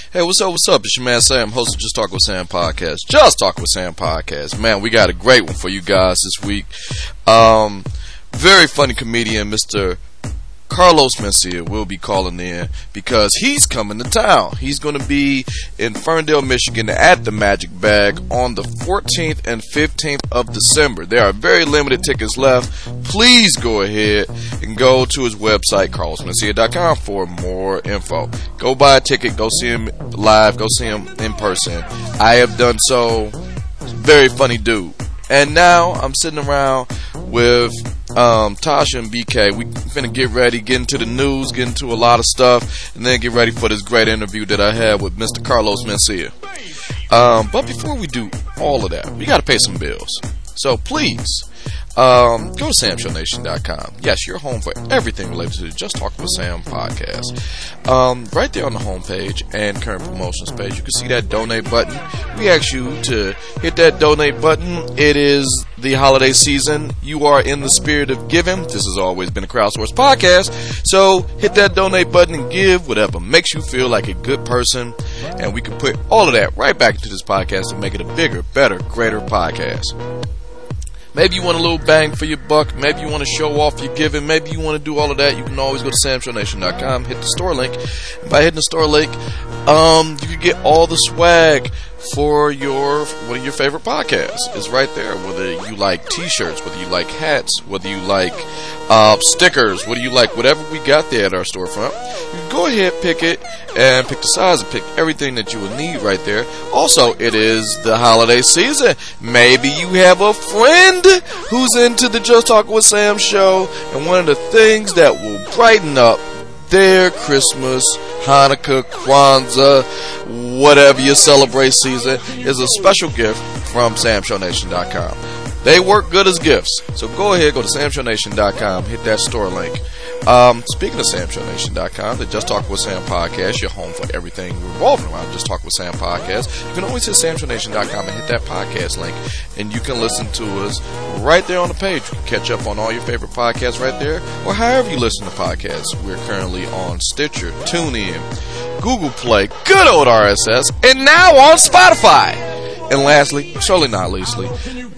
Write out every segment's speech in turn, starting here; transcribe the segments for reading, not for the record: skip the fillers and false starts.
Hey, what's up? It's your man Sam, host of Just Talk with Sam podcast. Just Talk with Sam podcast. Man, we got a great one for you guys this week. Very funny comedian, Mr. Carlos Mencia will be calling in because he's coming to town. He's going to be in Ferndale, Michigan at the Magic Bag on the 14th and 15th of December. There are very limited tickets left. Please go ahead and go to his website, carlosmencia.com, for more info. Go buy a ticket. Go see him live. Go see him in person. I have done so. Very funny dude. And now I'm sitting around with Tasha and BK. We finna get ready, get into the news, get into a lot of stuff, and then get ready for this great interview that I had with Mr. Carlos Mencia. But before we do all of that, we gotta pay some bills. So please, go to SamShowNation.com. Yes, your home for everything related to the Just Talk with Sam podcast. Right there on the homepage and current promotions page, you can see that donate button. We ask you to hit that donate button. It is the holiday season. You are in the spirit of giving. This has always been a crowdsourced podcast. So hit that donate button and give whatever makes you feel like a good person. And we can put all of that right back into this podcast and make it a bigger, better, greater podcast. Maybe you want a little bang for your buck. Maybe you want to show off your giving. Maybe you want to do all of that. You can always go to SamShowNation.com, hit the store link. And by hitting the store link, you can get all the swag for one of your favorite podcasts. It's right there. Whether you like t-shirts, whether you like hats, whether you like stickers, whether you like whatever we got there at our storefront, you can go ahead, pick it, and pick the size and pick everything that you will need right there. Also, it is the holiday season. Maybe you have a friend who's into the Just Talk with Sam show, and one of the things that will brighten up their Christmas, Hanukkah, Kwanzaa, whatever you celebrate season, is a special gift from SamShowNation.com. They work good as gifts. So go ahead, go to SamShowNation.com, hit that store link. Speaking of SamShowNation.com, the Just Talk with Sam podcast, your home for everything revolving around Just Talk with Sam podcast. You can always hit SamShowNation.com and hit that podcast link, and you can listen to us right there on the page. You can catch up on all your favorite podcasts right there, or however you listen to podcasts. We're currently on Stitcher, TuneIn, Google Play, good old RSS, and now on Spotify. And lastly, surely not leastly,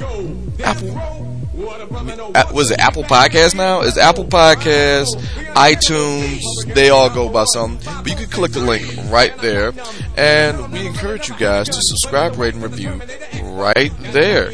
was it Apple Podcasts now? It's Apple Podcasts, iTunes, they all go by something. But you can click the link right there. And we encourage you guys to subscribe, rate, and review right there.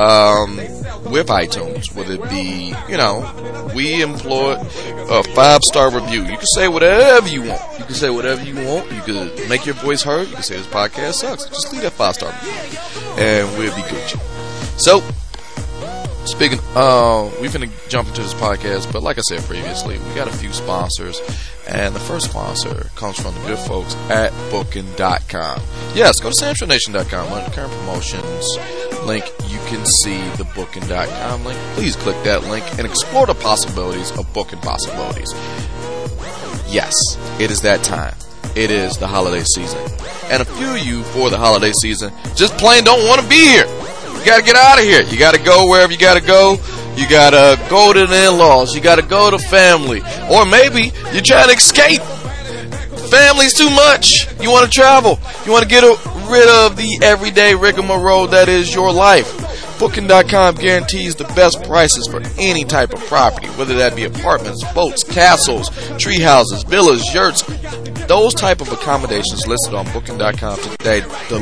With iTunes, whether it be, we employ a 5-star review. You can say whatever you want. You can say whatever you want. You can make your voice heard. You can say this podcast sucks. Just leave that 5-star review, and we'll be Gucci. So, speaking, we're going to jump into this podcast, but like I said previously, we got a few sponsors, and the first sponsor comes from the good folks at Booking.com. Yes, go to SamShowNation.com. Under current promotions link, you can see the Booking.com link. Please click that link and explore the possibilities of booking possibilities. Yes, it is that time. It is the holiday season. And a few of you for the holiday season just plain don't want to be here. You gotta get out of here. You gotta go wherever you gotta go. You gotta go to the in-laws. You gotta go to family. Or maybe you're trying to escape. Family's too much. You want to travel. You want to get rid of the everyday rigmarole that is your life. Booking.com guarantees the best prices for any type of property, whether that be apartments, boats, castles, tree houses, villas, yurts. Those type of accommodations listed on Booking.com today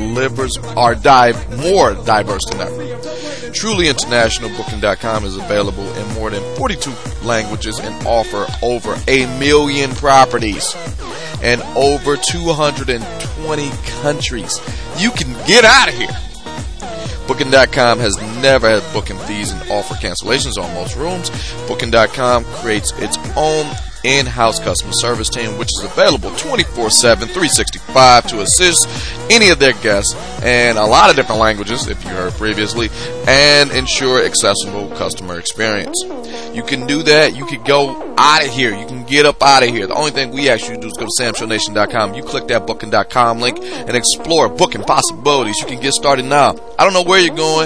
are more diverse than ever. Truly international, Booking.com is available in more than 42 languages and offer over 1 million properties and over 220 countries. You can get out of here. Booking.com has never had booking fees and offer cancellations on most rooms. Booking.com creates its own in-house customer service team, which is available 24/7, 365 to assist any of their guests in a lot of different languages, if you heard previously, and ensure accessible customer experience. You can do that. You can go out of here. You can get up out of here. The only thing we ask you to do is go to SamShowNation.com. You click that Booking.com link and explore booking possibilities. You can get started now. I don't know where you're going.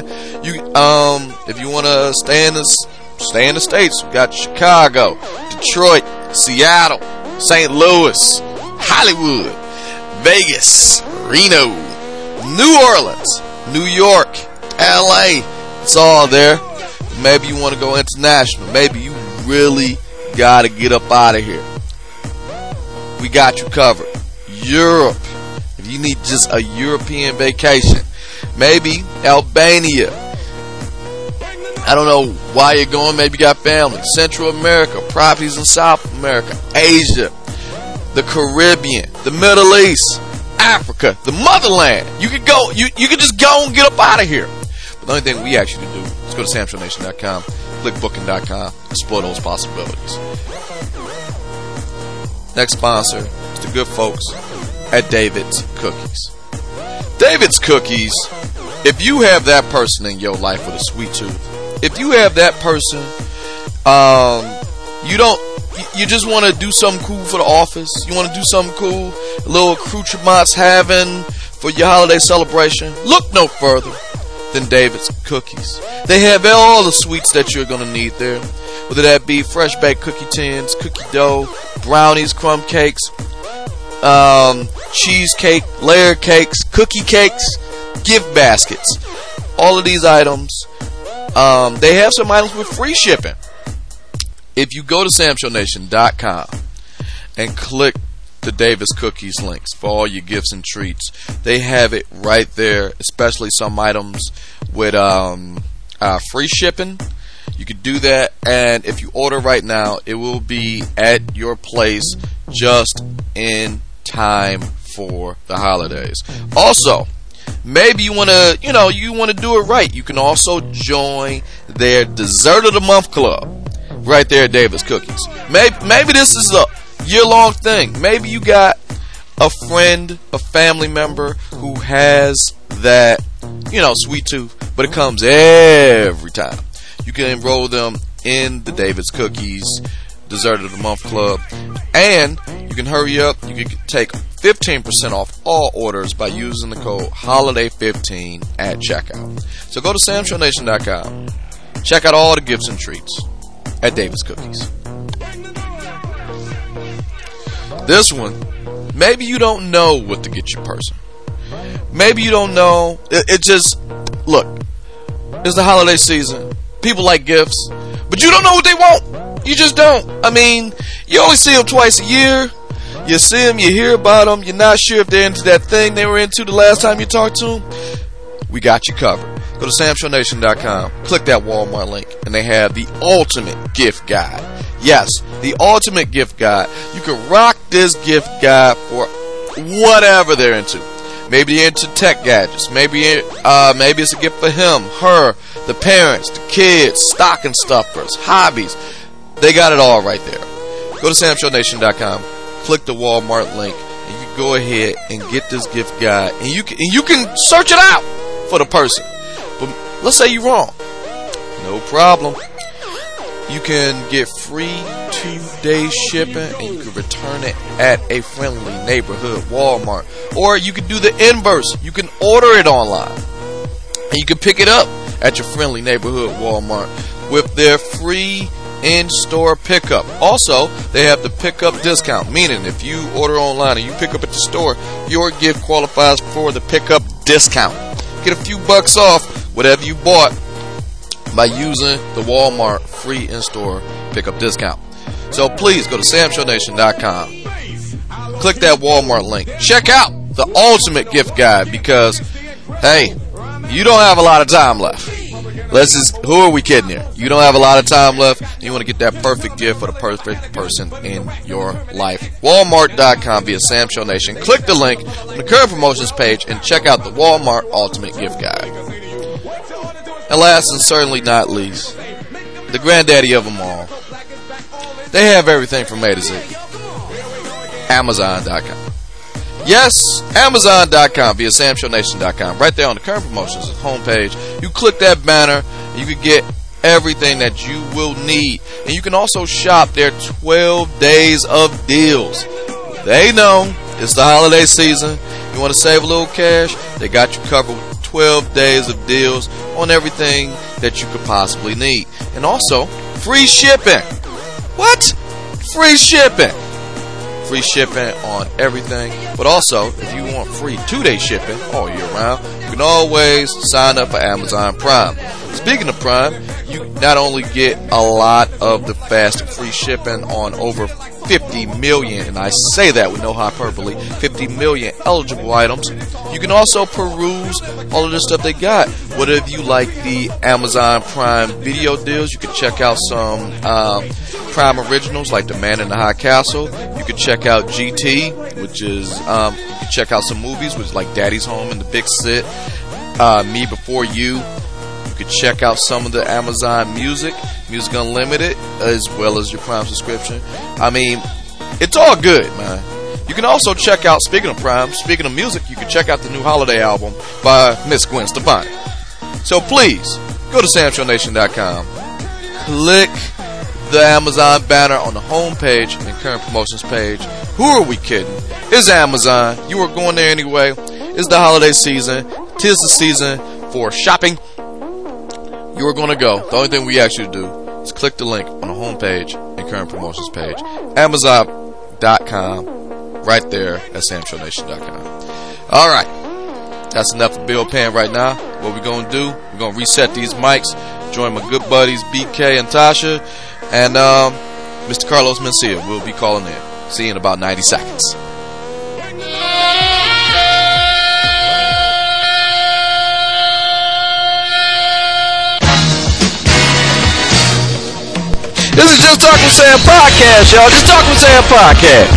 If you want to stay in the States, we got Chicago, Detroit, Seattle, St. Louis, Hollywood, Vegas, Reno, New Orleans, New York, LA. It's all there. Maybe you want to go international. Maybe you really got to get up out of here. We got you covered. Europe. If you need just a European vacation. Maybe Albania. I don't know why you're going. Maybe you got family. Central America, properties in South America, Asia, the Caribbean, the Middle East, Africa, the motherland. You could go. You could just go and get up out of here. But the only thing we ask you to do is go to samshownation.com, click booking.com, explore those possibilities. Next sponsor is the good folks at David's Cookies. David's Cookies. If you have that person in your life with a sweet tooth, if you have that person, you just want to do something cool for the office, you want to do something cool, a little accoutrements having for your holiday celebration, look no further than David's Cookies. They have all the sweets that you're going to need there, whether that be fresh baked cookie tins, cookie dough, brownies, crumb cakes, cheesecake, layer cakes, cookie cakes, gift baskets. All of these items, they have some items with free shipping. If you go to samshownation.com and click the David's Cookies links for all your gifts and treats, they have it right there, especially some items with free shipping. You could do that, and if you order right now, it will be at your place just in time for the holidays. Also, maybe you want to, do it right. You can also join their Dessert of the Month Club right there at David's Cookies. Maybe this is a year-long thing. Maybe you got a friend, a family member who has that, sweet tooth, but it comes every time. You can enroll them in the David's Cookies Dessert of the Month Club, and you can hurry up. You can take 15% off all orders by using the code HOLIDAY15 at checkout. So go to samshownation.com. Check out all the gifts and treats at David's Cookies. This one, maybe you don't know what to get your person. Maybe you don't know. It just, look, it's the holiday season. People like gifts, but you don't know what they want. You just don't. I mean, you only see them twice a year. You see them, you hear about them. You're not sure if they're into that thing they were into the last time you talked to them. We got you covered. Go to samshownation.com, click that Walmart link, and they have the ultimate gift guide. Yes, the ultimate gift guide. You can rock this gift guide for whatever they're into. Maybe they're into tech gadgets. Maybe it's a gift for him, her, the parents, the kids, stocking stuffers, hobbies. They got it all right there. Go to samshownation.com, click the Walmart link, and you can go ahead and get this gift guide, and you can search it out for the person. But let's say you're wrong. No problem. You can get free 2-day shipping, and you can return it at a friendly neighborhood Walmart. Or you can do the inverse. You can order it online, and you can pick it up at your friendly neighborhood Walmart with their free in-store pickup. Also, they have the pickup discount, meaning if you order online and you pick up at the store, your gift qualifies for the pickup discount. Get a few bucks off whatever you bought by using the Walmart free in-store pickup discount. So please go to samshownation.com, click that Walmart link, check out the ultimate gift guide, because hey, you don't have a lot of time left. Who are we kidding here? You don't have a lot of time left. You want to get that perfect gift for the perfect person in your life. Walmart.com via Sam Show Nation. Click the link on the current promotions page and check out the Walmart Ultimate Gift Guide. And last and certainly not least, the granddaddy of them all. They have everything from A to Z. Amazon.com. Yes, Amazon.com via SamShowNation.com. Right there on the current promotions homepage. You click that banner, and you can get everything that you will need. And you can also shop their 12 days of deals. They know it's the holiday season. You want to save a little cash? They got you covered with 12 days of deals on everything that you could possibly need. And also, free shipping. What? Free shipping. free shipping on everything. But also, if you want free 2-day shipping all year round, you can always sign up for Amazon Prime. Speaking of Prime, you not only get a lot of the fast and free shipping on over 50 million, and I say that with no hyperbole, 50 million eligible items, you can also peruse all of the stuff they got. What if you like the Amazon Prime video deals? You can check out some Prime originals like The Man in the High Castle. You can check out GT, which is, you can check out some movies, which is like Daddy's Home and The Big Sit, Me Before You. You can check out some of the Amazon Music Unlimited, as well as your Prime subscription. I mean, it's all good, man. You can also check out, speaking of Prime, speaking of music, you can check out the new holiday album by Miss Gwen Stefani. So please, go to SamShowNation.com, click the Amazon banner on the home page and current promotions page. Who are we kidding? It's Amazon. You are going there anyway. It's the holiday season. 'Tis the season for shopping. You are going to go. The only thing we ask you to do is click the link on the home page and current promotions page. Amazon.com, right there at SamShowNation.com. All right. That's enough for bill paying right now. What we're going to do, we're going to reset these mics, join my good buddies BK and Tasha, and Mr. Carlos Mencia will be calling in. See you in about 90 seconds. This is Just Talking Sam Podcast, y'all. Just Talking Sam Podcast.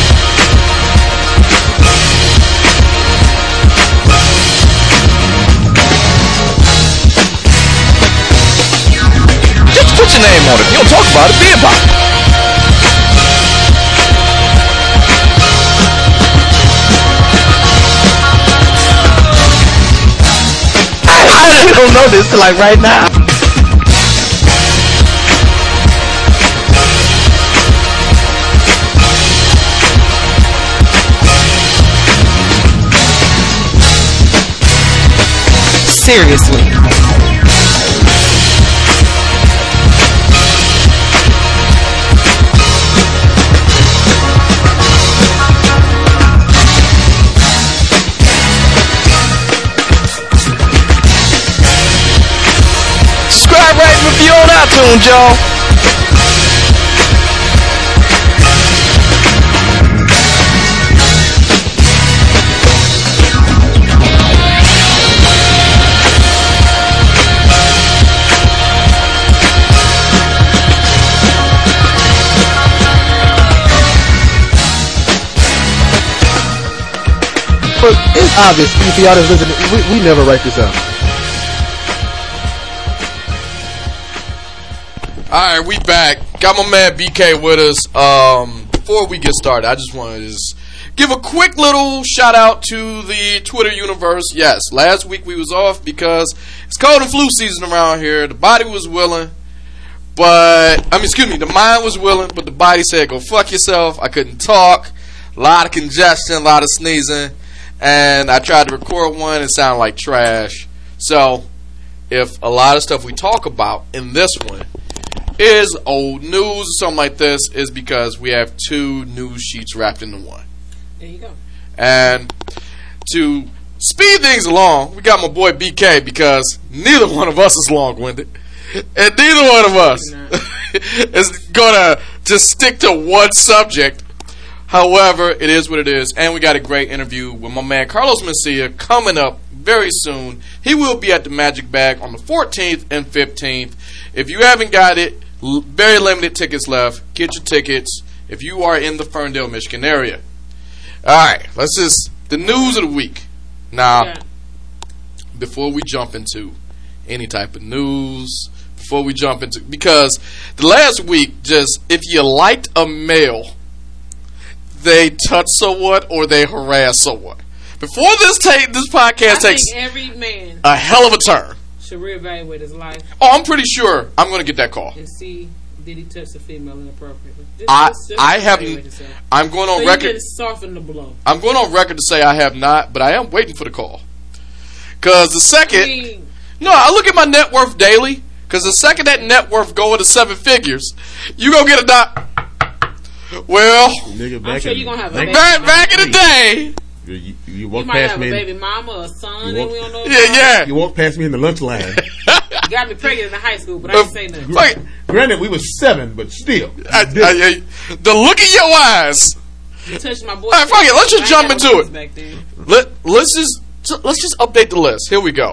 Just put your name on it. If you don't talk about it, be about it. I don't know this till like right now. Seriously. Subscribe, rate, and review on iTunes, y'all. But it's obvious if y'all that's listening, we never write this out. Alright, we back. Got my man BK with us. Before we get started, I just want to give a quick little shout out to the Twitter universe. Yes, last week we was off because it's cold and flu season around here. The body was willing, the mind was willing, but the body said go fuck yourself. I couldn't talk. A lot of congestion, a lot of sneezing. And I tried to record one, it sounded like trash. So, if a lot of stuff we talk about in this one is old news or something like this, is because we have two news sheets wrapped into one. There you go. And to speed things along, we got my boy BK, because neither one of us is long-winded. And neither one of us is going to just stick to one subject. However, it is what it is, and we got a great interview with my man Carlos Mencia coming up very soon. He will be at the Magic Bag on the 14th and 15th. If you haven't got it, very limited tickets left. Get your tickets if you are in the Ferndale, Michigan area. Alright, the news of the week. Now, before we jump into any type of news, because the last week, if you liked a male, they touch someone or they harass someone. Before this podcast takes every man a hell of a turn, should reevaluate his life. Oh, I'm pretty sure I'm going to get that call. And see, did he touch the female inappropriately? I haven't. I'm going on record. You soften the blow. I'm going on record to say I have not, but I am waiting for the call. Because the second, I look at my net worth daily. Because the second that net worth go into 7 figures, you gonna get a Well, Nigga, I'm back sure in- you're gonna have a back- baby. back in the day. You You walk might past have a me. baby mama or a son You that walk- we don't know. Yeah. You walk past me in the lunch line. You got me pregnant in high school, but I didn't say nothing. Like, Granted, we was 7, but still. the look in your eyes. You touched my boy. All right, fuck it. Let's just I ain't jump got no into kids it. back then. Let's just update the list. Here we go.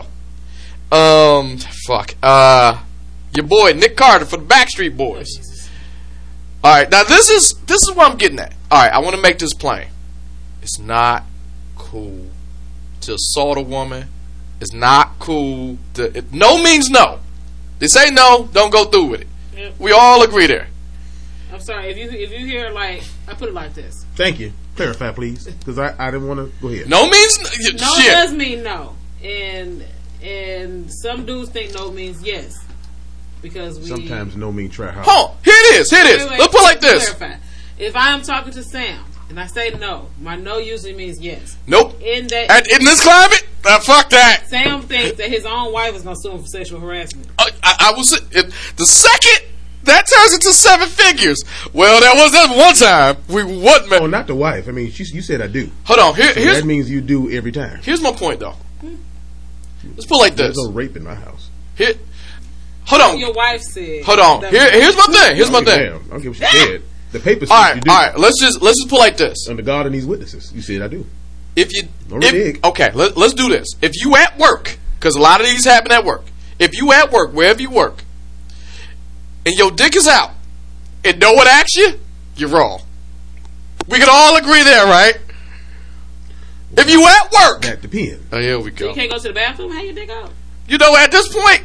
Your boy Nick Carter for the Backstreet Boys. Oh, Jesus. All right, now this is what I'm getting at. All right, I want to make this plain. It's not cool to assault a woman. It's not cool to. No means no. They say no, don't go through with it. Yep. We all agree there. I'm sorry if you hear like I put it like this. Thank you. Clarify, please, because I didn't want to go ahead. No means No shit. does mean no, and some dudes think no means yes because we Sometimes no mean try hard. Hold on. Here it is. Wait, Let's put it like this. clarify. If I'm talking to Sam and I say no, my no usually means yes. Nope. In that And in this climate, fuck that. Sam thinks that his own wife is gonna sue him for sexual harassment. I will say, the second that turns into 7 figures. Well, there was that one time we wasn't. Oh, not the wife. I mean, you said I do. Hold on. So Here's that means you do every time. here's my point though. Let's put it like this. There's no rape in my house. Here, hold on. Your wife said. Hold on. Here's my thing. Here's my I don't give a thing. damn. I don't care what she said. The paper says All you right. do. All right. Let's just put it like this. Under God and these witnesses, you said I do. If you No renege. okay, let's do this. If you at work, because a lot of these happen at work. If you at work, wherever you work, and your dick is out, and no one asks you, you're wrong. We can all agree there, right? If you at work, That depends. oh, here we You go. can't go to the bathroom. How you dig out? You know, at this point,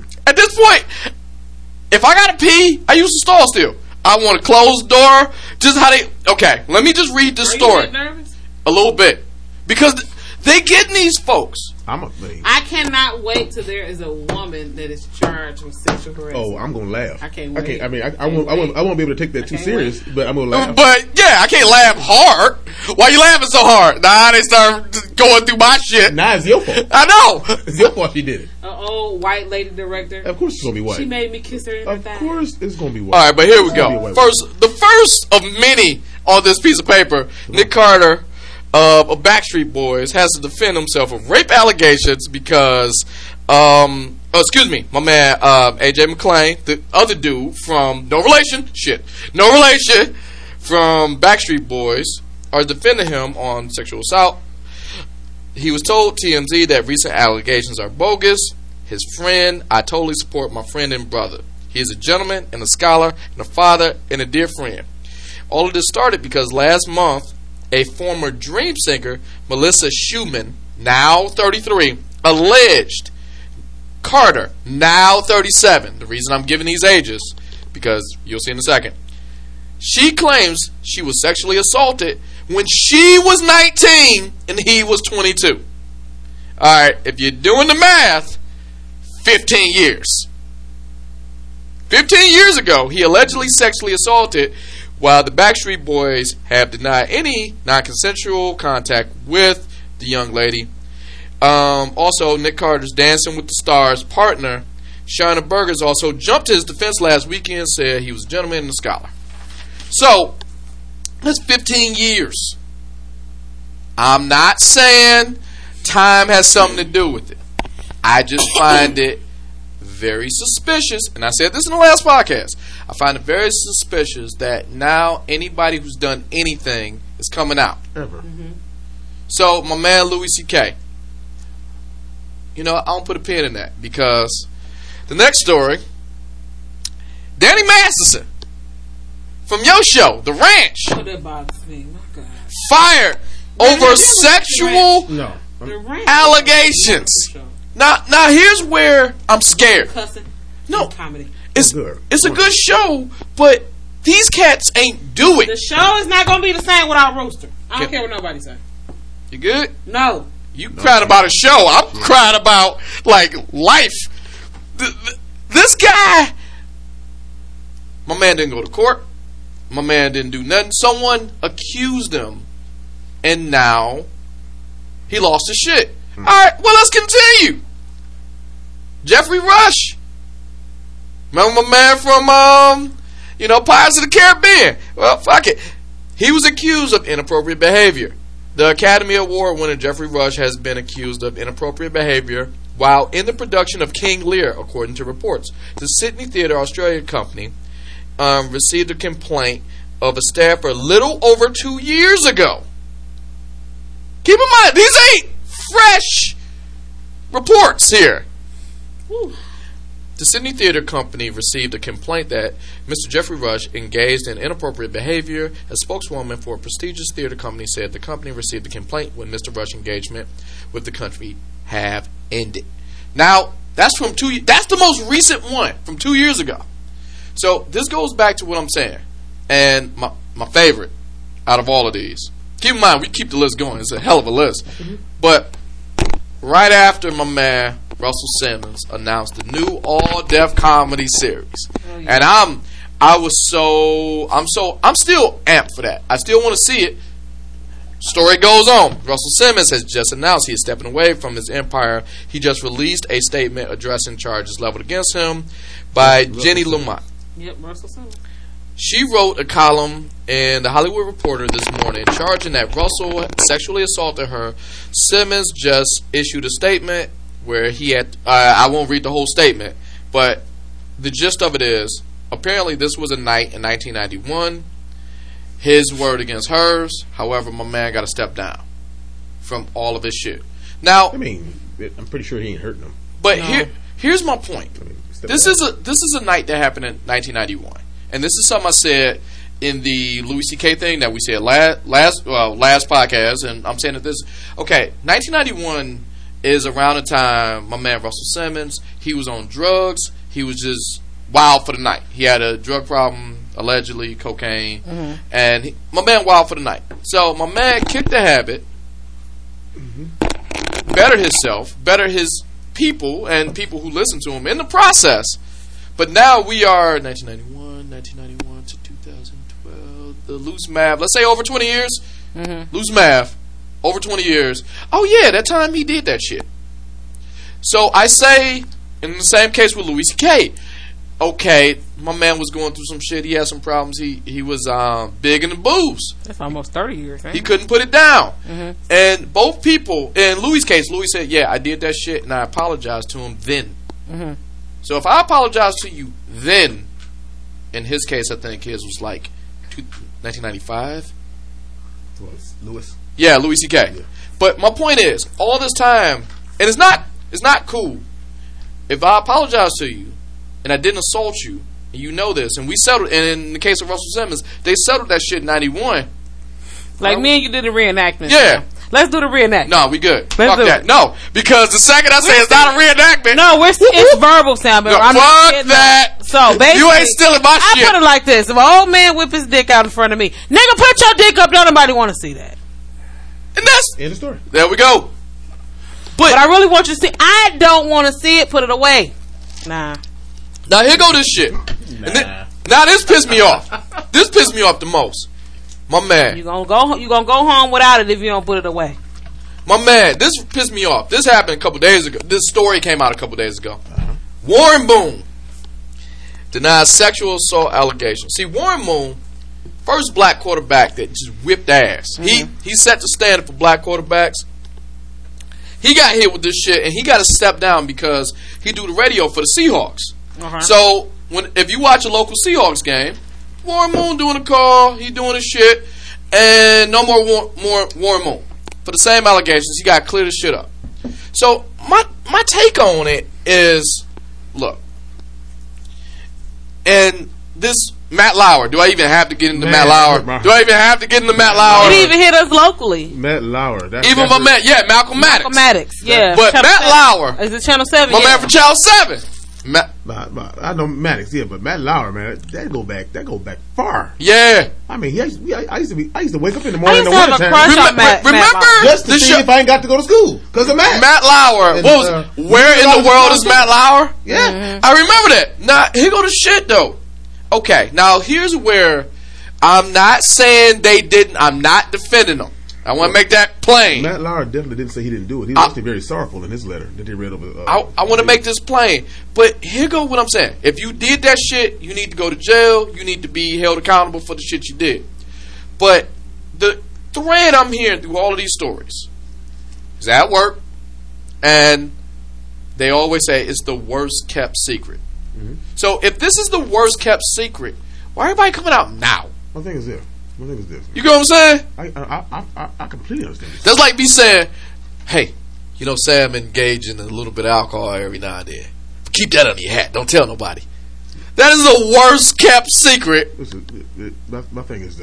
if I gotta pee, I use the stall still. I want a closed door. Just how they. Okay, let me just read this Are you story that nervous? a little bit because they getting these folks. I'm a thing. I cannot wait till there is a woman that is charged with sexual harassment. Oh, I'm gonna laugh. I can't wait. I mean, I Can't won't be able to take that too can't serious, but I'm gonna laugh. But yeah, I can't laugh hard. Why you laughing so hard? Nah, they start going through my shit. Nah, it's your fault. I know. It's your fault she did it. An old white lady director. Of course it's gonna be white. She made me kiss her in the Of thigh. course it's gonna be white. All right, but here we It's gonna be a go. white The first of many on this piece of paper. Nick Carter of Backstreet Boys has to defend himself of rape allegations because, excuse me, my man AJ McClain, the other dude from no relation from Backstreet Boys, are defending him on sexual assault. He was told TMZ that recent allegations are bogus. His friend, I totally support my friend and brother. He is a gentleman and a scholar and a father and a dear friend. All of this started because last month, a former Dream singer, Melissa Schumann, now 33, alleged Carter, now 37. The reason I'm giving these ages, because you'll see in a second. She claims she was sexually assaulted when she was 19 and he was 22. Alright, if you're doing the math, 15 years. 15 years ago, he allegedly sexually assaulted, while the Backstreet Boys have denied any non-consensual contact with the young lady. Also, Nick Carter's Dancing with the Stars partner, Shauna Burgers, also jumped to his defense last weekend and said he was a gentleman and a scholar. So, that's 15 years. I'm not saying time has something to do with it. I just find it very suspicious, and I said this in the last podcast. I find it very suspicious that now anybody who's done anything is coming out. Ever. So, my man Louis C.K., you know, I don't put a pin in that because the next story, Danny Masterson from your show, The Ranch, Oh, that bothers me. My God. fired Danny over Masterson was sexual No. The ranch. allegations. Now here's where I'm scared. Cussing. No. Comedy. It's good. a good show, but these cats ain't do The it. show is not going to be the same without Rooster. I don't Yeah. care what nobody say. You good? No. You crying about a show. I'm crying about, like, life. This guy, my man didn't go to court. My man didn't do nothing. Someone accused him, and now he lost his shit. All right, well, let's continue. Jeffrey Rush. Remember my man from, Pirates of the Caribbean? Well, fuck it. He was accused of inappropriate behavior. The Academy Award winner Jeffrey Rush has been accused of inappropriate behavior while in the production of King Lear, according to reports. The Sydney Theatre Australia company received a complaint of a staffer a little over 2 years ago. Keep in mind, these ain't fresh reports here. Whew. The Sydney Theatre Company received a complaint that Mr. Jeffrey Rush engaged in inappropriate behavior. A spokeswoman for a prestigious theatre company said the company received a complaint when Mr. Rush's engagement with the country have ended. Now, that's from that's the most recent one from 2 years ago. So this goes back to what I'm saying. And my favorite out of all of these. Keep in mind, we keep the list going. It's a hell of a list. But right after my man Russell Simmons announced the new all-deaf comedy series, and I'm still amped for that. I still want to see it. Story goes on. Russell Simmons has just announced he is stepping away from his empire. He just released a statement addressing charges leveled against him by Jenny Lamont. Yep, Russell Simmons. She wrote a column in the Hollywood Reporter this morning charging that Russell sexually assaulted her. Simmons just issued a statement where he had, I won't read the whole statement, but the gist of it is, apparently this was a night in 1991, his word against hers. However, my man got to step down from all of his shit. Now, I mean, I'm pretty sure he ain't hurting them. But here's my point. This is a night that happened in 1991, and this is something I said in the Louis C.K. thing that we said last podcast, and I'm saying that this. Okay, 1991 is around the time my man Russell Simmons, he was on drugs. He was just wild for the night. He had a drug problem, allegedly cocaine, and my man wild for the night. So my man kicked the habit, bettered himself, bettered his people and people who listen to him in the process. But now we are 1991 to 2012. The loose math, let's say over 20 years. Loose math, over 20 years. Oh yeah, that time he did that shit. So I say, in the same case with Louis C.K., okay, my man was going through some shit. He had some problems. He was big in the booze. That's almost 30 years. Right? He couldn't put it down. And both people, in Louis' case, Louis said, yeah, I did that shit, and I apologized to him then. So if I apologize to you then, in his case, I think his was like 1995. Louis? Yeah, Louis C.K. Yeah. But my point is, all this time, and it's not cool. If I apologize to you, and I didn't assault you, and you know this, and we settled, and in the case of Russell Simmons, they settled that shit in 91. Like me and you did a reenactment. Yeah. Let's do the reenactment. No, we good. Fuck that. No, because the second I say it's not a reenactment. No, it's verbal sound. But fuck that. So basically, you ain't stealing my shit. I put it like this. If an old man whip his dick out in front of me, nigga, put your dick up. Don't nobody want to see that. And that's end of story. There we go. But I really want you to see. I don't want to see it. Put it away. Nah. Now here go this shit. Now this pissed me off. This pissed me off the most. My man. You gonna go home without it if you don't put it away. My man, this pissed me off. This happened a couple days ago. This story came out a couple days ago. Warren Moon denies sexual assault allegations. See, Warren Moon, first black quarterback that just whipped ass. He set the standard for black quarterbacks. He got hit with this shit, and he got to step down because he do the radio for the Seahawks. So if you watch a local Seahawks game, Warren Moon doing a call, he doing his shit, and no more Warren Moon for the same allegations. He got to clear this shit up. So my take on it is, look, and this Matt Lauer. Do I even have to get into Matt Lauer? Do I even have to get into Matt Lauer? It even hit us locally. Matt Lauer. Even my man, Malcolm Maddox. Malcolm Maddox, yeah. But Channel Matt 7. Lauer. Is it Channel 7? My man from Channel 7. I know Maddox, yeah, but Matt Lauer, man, that go back far. Yeah. I mean, I used to wake up in the morning and remember just to see if I ain't got to go to school because of Matt. Matt Lauer. And, where in the world is Matt Lauer? Yeah. I remember that. Now, here go the shit, though. Okay, now here's where I'm not saying they didn't. I'm not defending them. I want to make that plain. Matt Lauer definitely didn't say he didn't do it. He was actually very sorrowful in his letter that he read over. I want to make this plain, but here go what I'm saying. If you did that shit, you need to go to jail. You need to be held accountable for the shit you did. But the thread I'm hearing through all of these stories is at work, and they always say it's the worst kept secret. Mm-hmm. So if this is the worst kept secret, why everybody coming out now? My thing is this. You know what I'm saying? I completely understand this. That's like me saying, hey, Sam engaged in a little bit of alcohol every now and then. Keep that under your hat. Don't tell nobody. That is the worst kept secret. Listen, my thing is,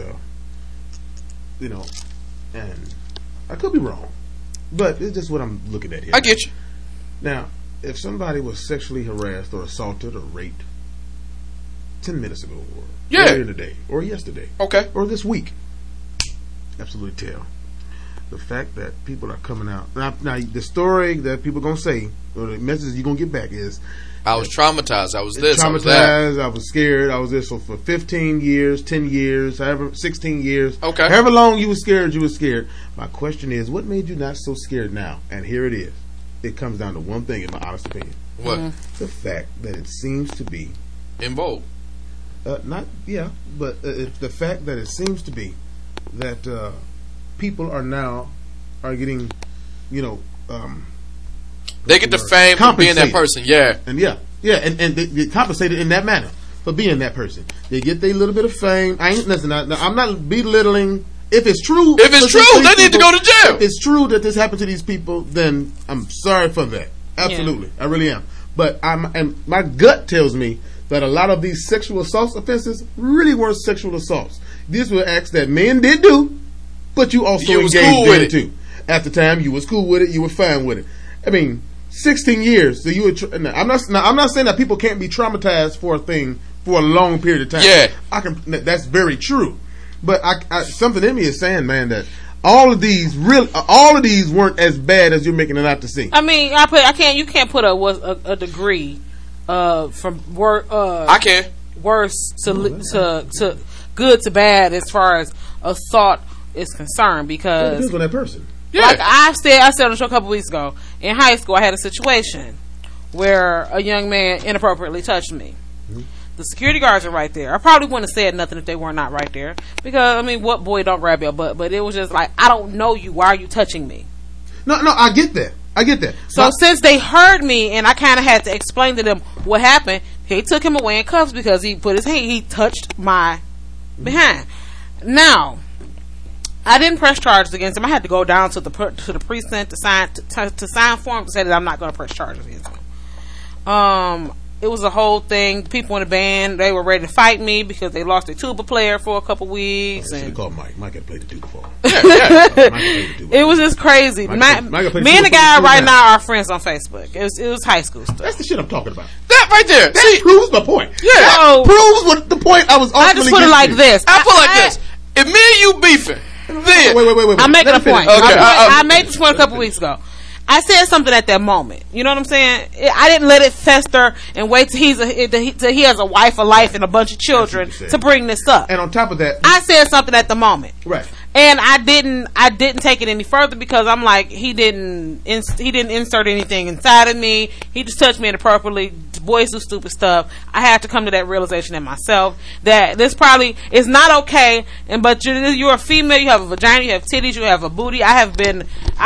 and I could be wrong, but it's just what I'm looking at here. I get you. Now, if somebody was sexually harassed or assaulted or raped 10 minutes ago, or earlier today, or yesterday, okay, or this week, absolutely tell. The fact that people are coming out now, the story that people are gonna say, or the message you're gonna get back is, I was traumatized. I was this. Traumatized. I was that. I was scared. I was this. So for 15 years, 10 years, 16 years, okay, however long you were scared, you were scared. My question is, what made you not so scared now? And here it is. It comes down to one thing, in my honest opinion. What? The fact that it seems to be in bold. But the fact that it seems to be that people are getting, they get the fame for being that person, and they get compensated in that manner for being that person. They get their little bit of fame. I'm not belittling. If it's true, they need to go to jail. If it's true that this happened to these people, then I'm sorry for that. Absolutely, I really am. But my gut tells me that a lot of these sexual assault offenses really weren't sexual assaults. These were acts that men did do, but you also engaged in it too. At the time, you was cool with it. You were fine with it. I mean, 16 years. So you were. I'm not saying that people can't be traumatized for a thing for a long period of time. Yeah, that's very true. But something in me is saying, man, that all of these weren't as bad as you're making it out to seem. I mean, you can't put a degree from I can worse to good to bad as far as assault is concerned, because it depends on that person. Yeah. Like I said on the show a couple weeks ago, in high school I had a situation where a young man inappropriately touched me. Mm-hmm. The security guards are right there. I probably wouldn't have said nothing if they were not right there, because what boy don't grab your butt? But it was just like, I don't know you. Why are you touching me? No, I get that. So since they heard me and I kind of had to explain to them what happened, they took him away in cuffs because he touched my behind. Now, I didn't press charges against him. I had to go down to the precinct to sign forms to say that I'm not going to press charges against him. It was a whole thing. People in the band, they were ready to fight me because they lost their tuba player for a couple weeks. Should have called Mike. Mike had played the tuba for him. It was just crazy. Me and the guy right now are friends on Facebook. It was high school stuff. That's the shit I'm talking about. That right there. That proves my point. Yeah. That proves what the point I was ultimately I just put it like this. I put it like this. If me and you beefing, then wait. I'm making a point. Okay. I made this point a couple weeks ago. I said something at that moment. You know what I'm saying? I didn't let it fester and wait till he has a wife, a life, and a bunch of children to bring this up. And on top of that, I said something at the moment. Right. And I didn't take it any further because I'm like, he didn't insert anything inside of me. He just touched me inappropriately. Boys do stupid stuff. I had to come to that realization in myself that this probably is not okay. But you're a female. You have a vagina. You have titties. You have a booty. I have been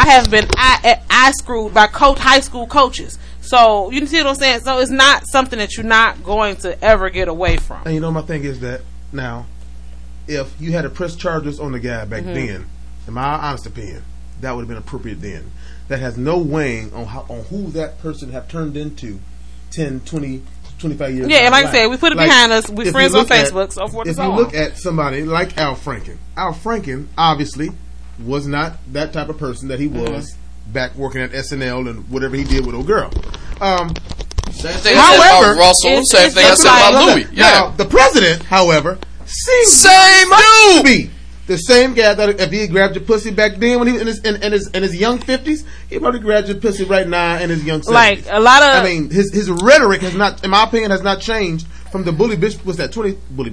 eye screwed by high school coaches. So you see what I'm saying? So it's not something that you're not going to ever get away from. And my thing is that now, if you had to press charges on the guy back then, in my honest opinion, that would have been appropriate then. That has no weighing on who that person have turned into 10, 20, 25 years. Yeah, and like I said, we put it behind us. We're friends on Facebook, so forth and so on. If you look at somebody like Al Franken obviously was not that type of person that he was back working at SNL and whatever he did with old girl. Same thing I said about Russell. Same thing I said about Louis. Yeah. Now, the president, however, seems same to be the same guy that if he grabbed your pussy back then when he was in his young 50s, he probably grabbed your pussy right now in his young 70s. Like a lot of, I mean, his rhetoric has not, in my opinion, has not changed from the bully bitch. What's that? Bully bitch.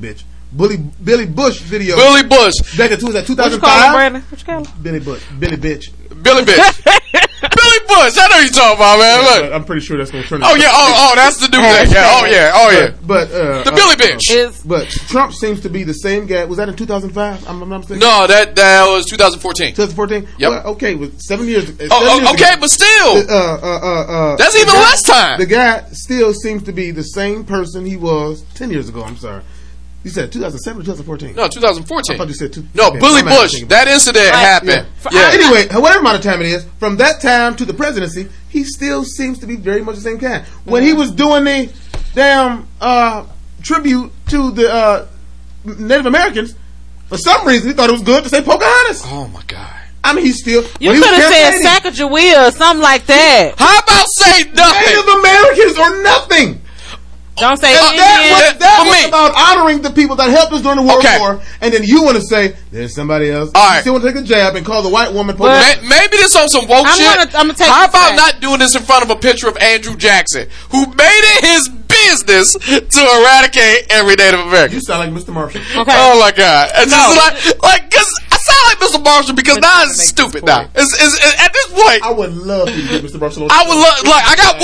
Billy Bush video. Billy Bush. Back in 2005. What you call him, Brandon? What you call him? Billy Bush. Billy Bitch. Billy Bitch. Billy Bush. I know you're talking about, man. Yeah, Look. I'm pretty sure that's going to turn. Oh yeah. Oh, that's the new thing. Yeah. Oh yeah. But The Billy Bitch. But Trump seems to be the same guy. Was that in 2005? I'm not mistaken. No, that was 2014. 2014. Yep. Well, okay, with 7 years. Okay, ago, but still, that's even less time. The guy still seems to be the same person he was 10 years ago. I'm sorry. You said 2007 or 2014? No, 2014. I thought you said Billy Bush. That incident happened. Yeah. Anyway, whatever amount of time it is, from that time to the presidency, he still seems to be very much the same kind. When he was doing the damn tribute to the Native Americans, for some reason he thought it was good to say Pocahontas. Oh my God. I mean, he's still. You could have said Sacagawea or something like that. How about say nothing? Native Americans or nothing. Don't say That was about honoring the people that helped us during the World Okay. War, and then you want to say there's somebody else. All right. You still want to take a jab and call the white woman. Maybe this on some woke I'm shit. gonna take How this about back. not doing this in front of a picture of Andrew Jackson, who made it his business to eradicate every Native American? You sound like Mr. Marshall. Okay. Oh my God! It's No. just like, cause I sound like Mr. Marshall because now it's stupid. Now it's at this point. I would love you to get Mr. Marshall on. I would love, like, I got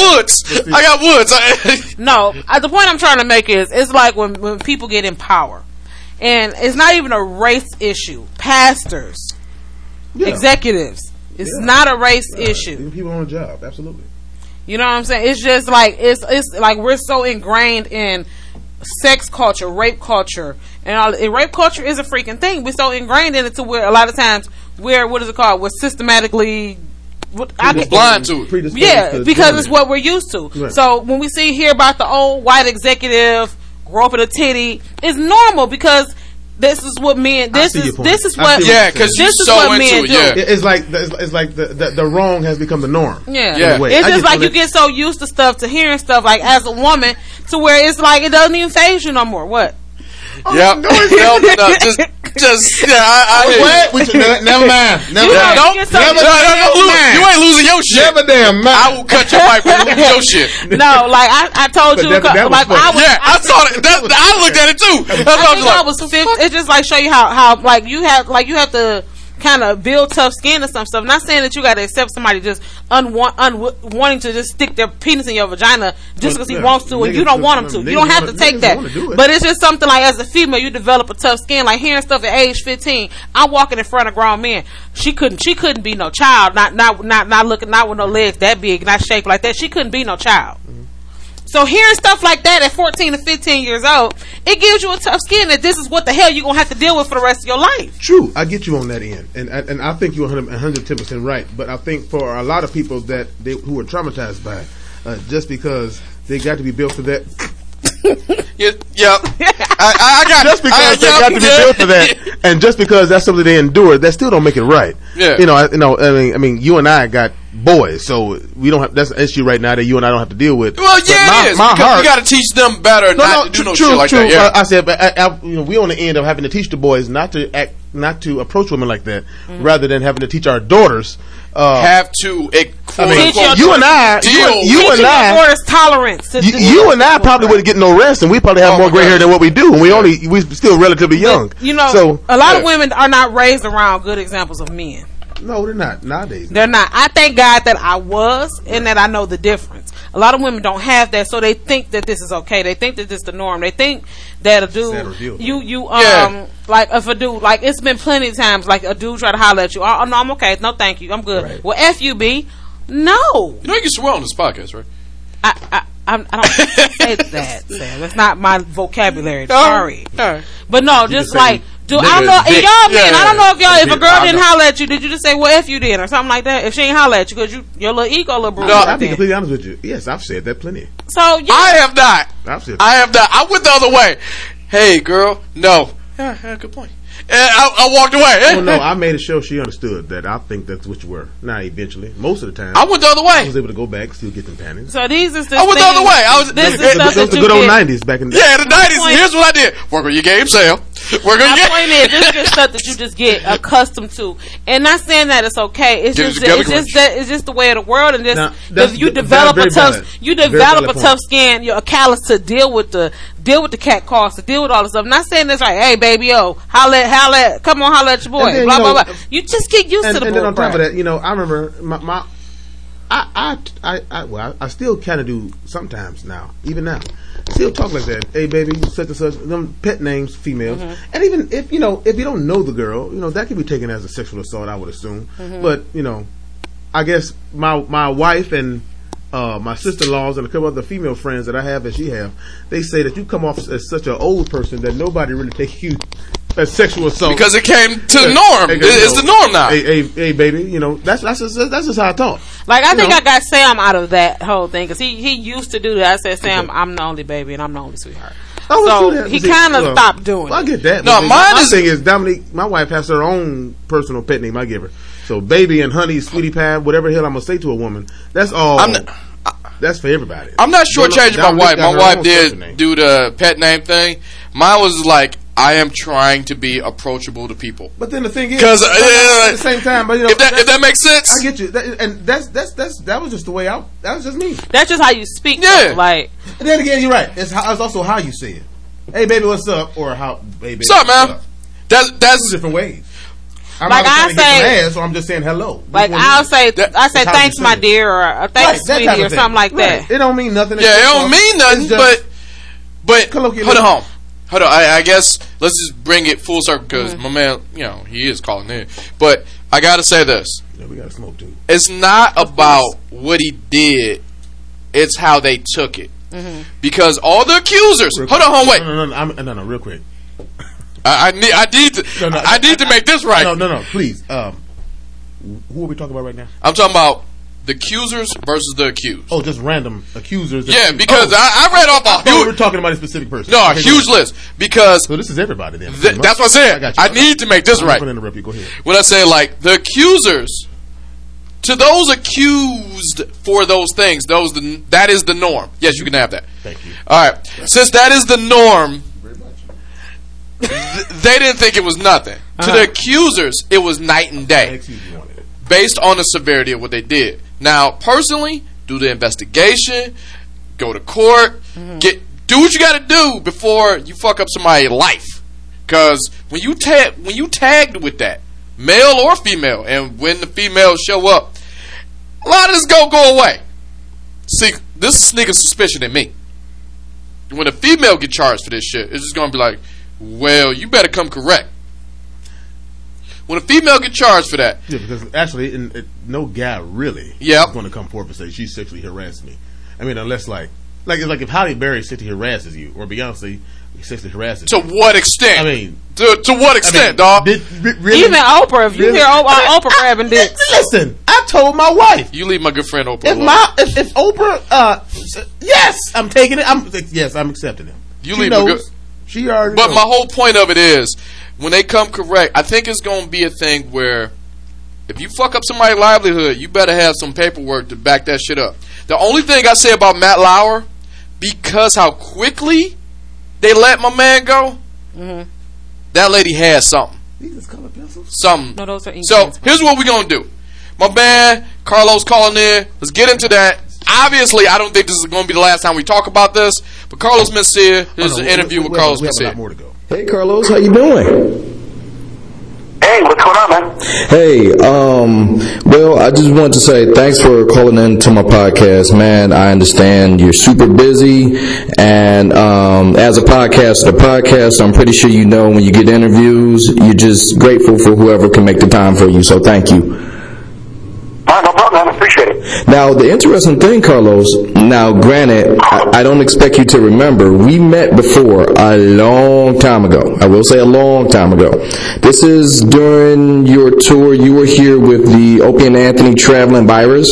woods. No, the point I'm trying to make is, it's like when people get in power, and it's not even a race issue. Pastors, executives, it's not a race issue. People on a job, absolutely. You know what I'm saying? It's just like it's like we're so ingrained in sex culture, rape culture, and all. And rape culture is a freaking thing. We're so ingrained in it to where a lot of times we're we're systematically. Blind to it. Yeah, because it's what we're used to. Right. So when we hear about the old white executive groping a titty, it's normal because this is what men. This is what. Yeah, because this is so what into men it. do. Yeah. It's like the wrong has become the norm. Yeah, Yeah. In a way. it's I just like wanna- you get so used to stuff, to hearing stuff, like as a woman, to where it's like it doesn't even faze you no more. What? Yep. No, just yeah. I hear you. What? We should never mind. Never You mind. know, Don't, you get no, so- you ain't losing your shit. Never damn mind. I will cut your mic for losing your shit. No, like I told you, But that was like funny. I was. Yeah, I saw that. I looked at it too. That's what I think I like. was 50. It just like show you how like you have to kind of build tough skin or some stuff. Not saying that you got to accept somebody just wanting to just stick their penis in your vagina just because he wants to, and you don't want him to. You don't have to take that. But it's just something like, as a female, you develop a tough skin. Like hearing stuff at age 15, I'm walking in front of grown men. She couldn't be no child. Not looking, not with no legs that big, not shaped like that. She couldn't be no child. So hearing stuff like that at 14 to 15 years old, it gives you a tough skin that this is what the hell you're going to have to deal with for the rest of your life. True, I get you on that end, and I think you're 110% right. But I think for a lot of people who are traumatized by it, just because they got to be built for that. Yeah. I got Just because they got to be built for that, and just because that's something they endured, that still don't make it right. Yeah. I mean, you and I got boys, so we don't have. That's an issue right now that you and I don't have to deal with. Well, But yeah, it is. my Because heart, you got to teach them better not to do no shit like that. Yeah. I said, but we on the end of having to teach the boys not to approach women like that, rather than having to teach our daughters. Have to, You and I, Tolerance. You and I probably wouldn't get no rest, and we probably have more gray hair than what we do, and we still relatively young. So a lot of women are not raised around good examples of men. No, they're not nowadays. They're not. I thank God that I was, and that I know the difference. A lot of women don't have that, so they think that this is okay. They think that this is the norm. They think that a dude, like if a dude, like it's been plenty of times, like a dude try to holler at you. Oh no, I'm okay. No, thank you. I'm good. Right. Well, FUB, no. You know you can swear on this podcast, right? I don't say that, Sam. That's not my vocabulary. Sorry. But no, just like, dude, I don't know. If y'all men, I don't know if a girl didn't holler at you, did you just say, well, if you did, or something like that? If she ain't holler at you, because your little ego, little bruise. No, I'll be completely honest with you. Yes, I've said that plenty. So, yeah. I have not. I have not. I went the other way. Hey, girl, no. Yeah, good point. And I walked away. Oh no, I made it show she understood that I think that's what you were. Now, eventually, most of the time, I went the other way. I was able to go back, still get them panties. So these is the I went the other way. This is stuff that the good old '90s back in the the '90s. Here's what I did: work on your game, sale. Work on your point is, this is just stuff that you just get accustomed to, and not saying that it's okay. It's just the way of the world, and just you develop a tough skin, you're a callous to deal with the deal with the cat calls, to deal with all this stuff. I'm not saying this like, hey baby, holla, come on, holla at your boy, then, blah blah blah. You just get used to the and then on top crap. of that, I remember I still kind of do sometimes now, even now. Still talk like that. Hey, baby, such and such. Them pet names, females, and even if you don't know the girl, that can be taken as a sexual assault. I would assume, but I guess my wife and my sister-in-laws and a couple other female friends that I have and she have, they say that you come off as such an old person that nobody really takes you as sexual assault because it came to the norm. It's the norm now. Hey, baby, that's just how I talk. Like I think I got Sam out of that whole thing because he used to do that. I said, Sam, I'm the only baby and I'm the only sweetheart. So he kind of stopped doing it. I get that. No, my thing is Dominique. My wife has her own personal pet name I give her. So baby and honey, sweetie pie, whatever the hell I'm gonna say to a woman, that's all. That's for everybody. I'm not shortchanging my wife. My wife did do the pet name thing. Mine was like, I am trying to be approachable to people. But then the thing is, because at the same time, but if that makes sense, I get you. That was just the way out. That was just me. That's just how you speak. Yeah. Though. Like, and then again, you're right. It's also how you say it. Hey, baby, what's up? Or how, hey, baby, what's up, man? That's different ways. I'm like not trying to get some ass, so I'm just saying hello. Like I say thanks, my dear, or thanks, sweetie, or something like that. It don't mean nothing. Yeah, it don't mean nothing. But hold on. I guess let's just bring it full circle because my man, he is calling in. But I gotta say this. Yeah, we gotta smoke too. It's not about what he did; it's how they took it. Because all the accusers. Hold on, wait. No, real quick. I need to make this right. No, please. Who are we talking about right now? I'm talking about the accusers versus the accused. Oh, just random accusers. Yeah, because I read off we were talking about a specific person. No, a huge list. Because so this is everybody then. That's what I said. I need to make this right. I'm going to interrupt you. Go ahead. When I say like the accusers, to those accused for those things, that is the norm. Yes, you can have that. Thank you. All right. Since that is the norm, they didn't think it was nothing. To the accusers, it was night and day, based on the severity of what they did. Now, personally, do the investigation, go to court, do what you got to do before you fuck up somebody's life. Because when you tagged with that, male or female, and when the females show up, a lot of this go away. See, this is sneaking suspicion in me. When a female get charged for this shit, it's just gonna be like, well, you better come correct. When a female get charged for that, yeah, because actually, no guy really is going to come forward and say she sexually harassed me. I mean, unless like it's like if Halle Berry sexually harasses you, or Beyonce sexually harasses you. To what extent? I mean, to what extent, dog? Really? Even Oprah, if you hear Oprah grabbing dicks. Listen, I told my wife. You leave my good friend Oprah alone. If Oprah, yes, I'm taking it. I'm accepting it. You leave my good. She already. But my whole point of it is, when they come correct, I think it's going to be a thing where if you fuck up somebody's livelihood, you better have some paperwork to back that shit up. The only thing I say about Matt Lauer, because how quickly they let my man go, that lady has something. These is color pencils? Something. No, those are ink so here's what we're going to do. My man, Carlos calling in. Let's get into that. Obviously, I don't think this is going to be the last time we talk about this, but Carlos Mencia, this is an interview with Carlos Mencia. We have a lot more to go. Hey, Carlos, how you doing? Hey, what's going on, man? Hey, well, I just wanted to say thanks for calling in to my podcast, man. I understand you're super busy, and as a podcaster, I'm pretty sure you know when you get interviews, you're just grateful for whoever can make the time for you, so thank you. No problem, man. I appreciate it. Now, the interesting thing, Carlos, now, granted, I don't expect you to remember, we met before a long time ago. I will say a long time ago. This is during your tour. You were here with the Opie and Anthony Traveling Virus.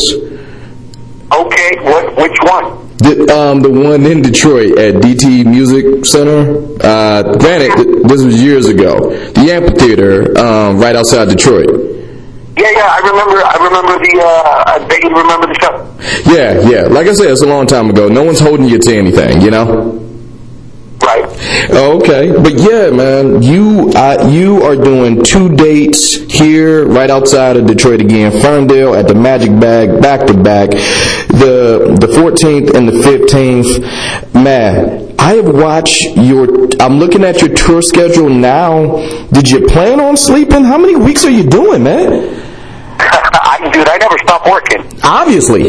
Okay, which one? The one in Detroit at DT Music Center. Granted, this was years ago. The amphitheater right outside Detroit. Yeah, I remember I bet you remember the show. Yeah. Like I said, it's a long time ago. No one's holding you to anything, you know? Right. Okay. But yeah, man, you are doing 2 dates here right outside of Detroit again, Ferndale at the Magic Bag, back to back. The 14th and the 15th. Man, I have watched I'm looking at your tour schedule now. Did you plan on sleeping? How many weeks are you doing, man? Dude, I never stop working. Obviously.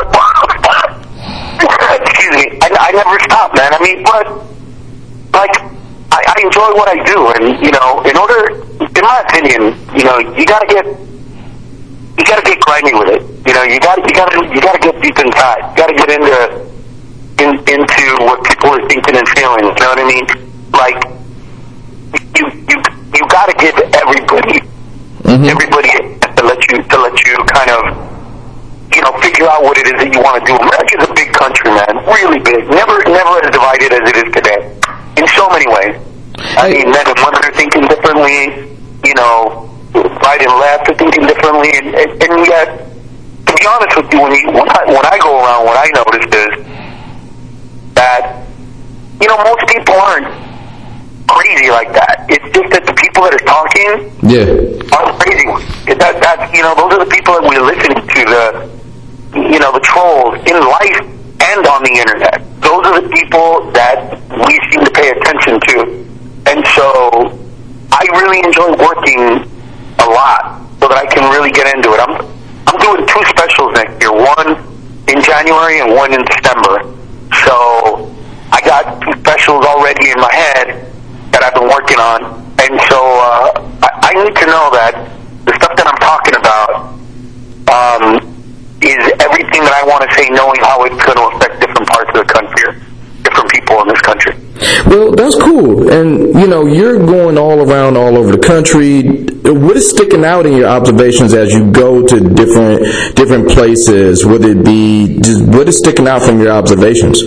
Excuse me. I never stop, man. I mean, but, like, I enjoy what I do, and, you know, in my opinion, you know, you gotta get grimy with it. You know, you gotta get deep inside. You gotta get into what people are thinking and feeling. You know what I mean? Like, you gotta give everybody to let you kind of, you know, figure out what it is that you want to do. America's a big country, man, really big. Never as divided as it is today, in so many ways. I mean, men and women are thinking differently. You know, right and left are thinking differently, and yet, to be honest with you, when I go around, what I noticed is that, you know, most people aren't crazy like that. It's just that the people that are talking are crazy ones. That's, you know, those are the people that we're listening to, the trolls in life and on the internet. Those are the people that we seem to pay attention to. And so I really enjoy working a lot so that I can really get into it. I'm doing 2 specials next year, one in January and one in December. So I got 2 specials already in my head that I've been working on, and so I need to know that the stuff that I'm talking about is everything that I want to say, knowing how it's going to affect different parts of the country, or different people in this country. Well, that's cool, and you know, you're going all over the country. What is sticking out in your observations as you go to different places? Whether it be just what is sticking out from your observations?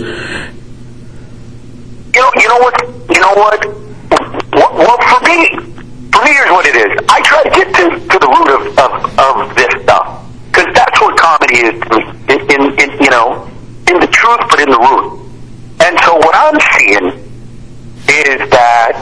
You know what? Well, for me, here's what it is. I try to get to the root of this stuff, because that's what comedy is to me. In the truth, but in the root. And so what I'm seeing is that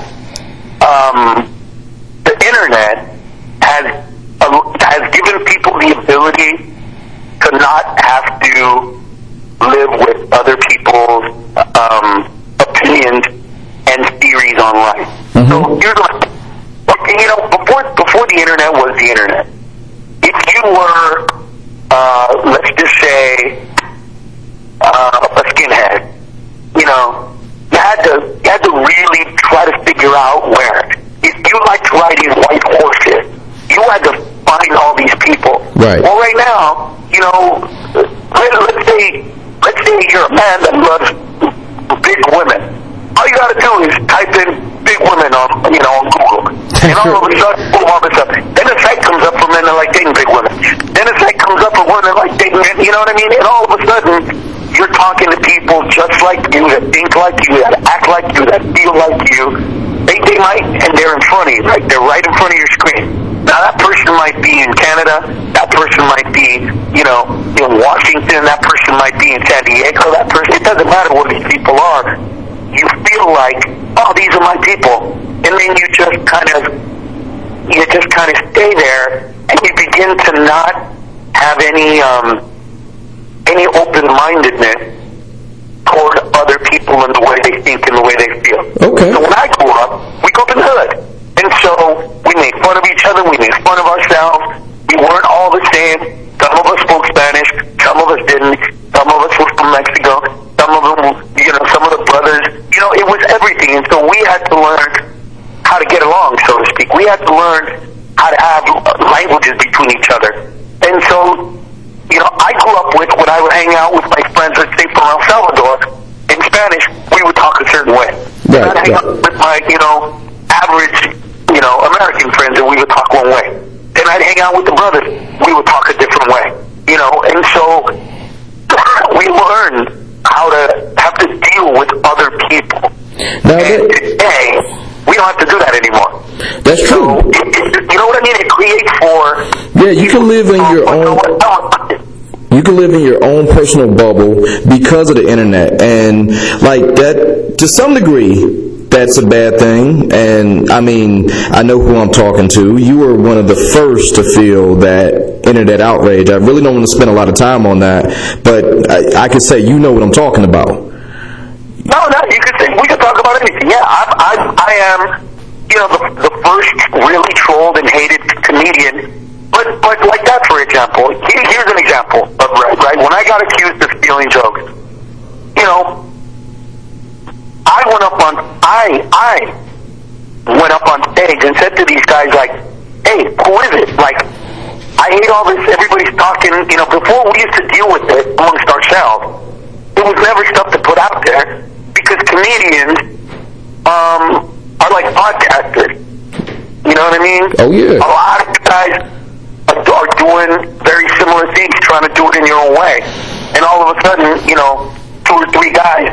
the internet has given people the ability to not have to live with other people's opinions and theories on life. So here's what, you know, before the internet was the internet, if you were, let's just say, a skinhead, you know, you had to really try to figure out where. If you liked riding white horses, you had to find all these people. Right. Well, right now, you know, let's say you're a man that loves big women. All you gotta do is type in big women on Google. And all of a sudden, then a site comes up for men that like dating big women. Then a site comes up for women that like dating men, you know what I mean? And all of a sudden, you're talking to people just like you, that think like you, that act like you, that feel like you. They might, and they're in front of you, right? They're right in front of your screen. Now, that person might be in Canada, that person might be, you know, in Washington, that person might be in San Diego, that person, it doesn't matter what these people are. You feel like, oh, these are my people. And then you just kind of stay there, and you begin to not have any open-mindedness toward other people and the way they think and the way they feel. Okay. So when I grew up, we grew up in the hood. And so we made fun of each other, we made fun of ourselves. We weren't all the same. Some of us spoke Spanish, some of us didn't. Some of us were from Mexico. Some of them, you know, some of the brothers. You know, it was everything. And so we had to learn how to get along, so to speak. We had to learn how to have languages between each other. And so, you know, I grew up with, when I would hang out with my friends, let's say from El Salvador, in Spanish, we would talk a certain way. Right, and I'd hang out with my, you know, average, you know, American friends, and we would talk one way. Then I'd hang out with the brothers, we would talk a different way. You know, and so we learned how to have to deal with other people. Now, and today, we don't have to do that anymore. That's true. So, you know what I mean? It creates for... Yeah, you can live in your own... You can live in your own personal bubble because of the internet. And, like, that, to some degree, that's a bad thing. And, I mean, I know who I'm talking to. You were one of the first to feel that internet outrage. I really don't want to spend a lot of time on that, but I could say you know what I'm talking about. No, you could say anything. Yeah, I am, you know, the first really trolled and hated comedian. But like that, for example, here's an example of right? When I got accused of stealing jokes, you know, I went up on stage and said to these guys, like, hey, who is it? Like, I hate all this, everybody's talking, you know, before we used to deal with it amongst ourselves, it was never stuff to put out there, because comedians are like podcasters. You know what I mean? Oh, yeah. A lot of guys are doing very similar things, trying to do it in your own way. And all of a sudden, you know, 2 or 3 guys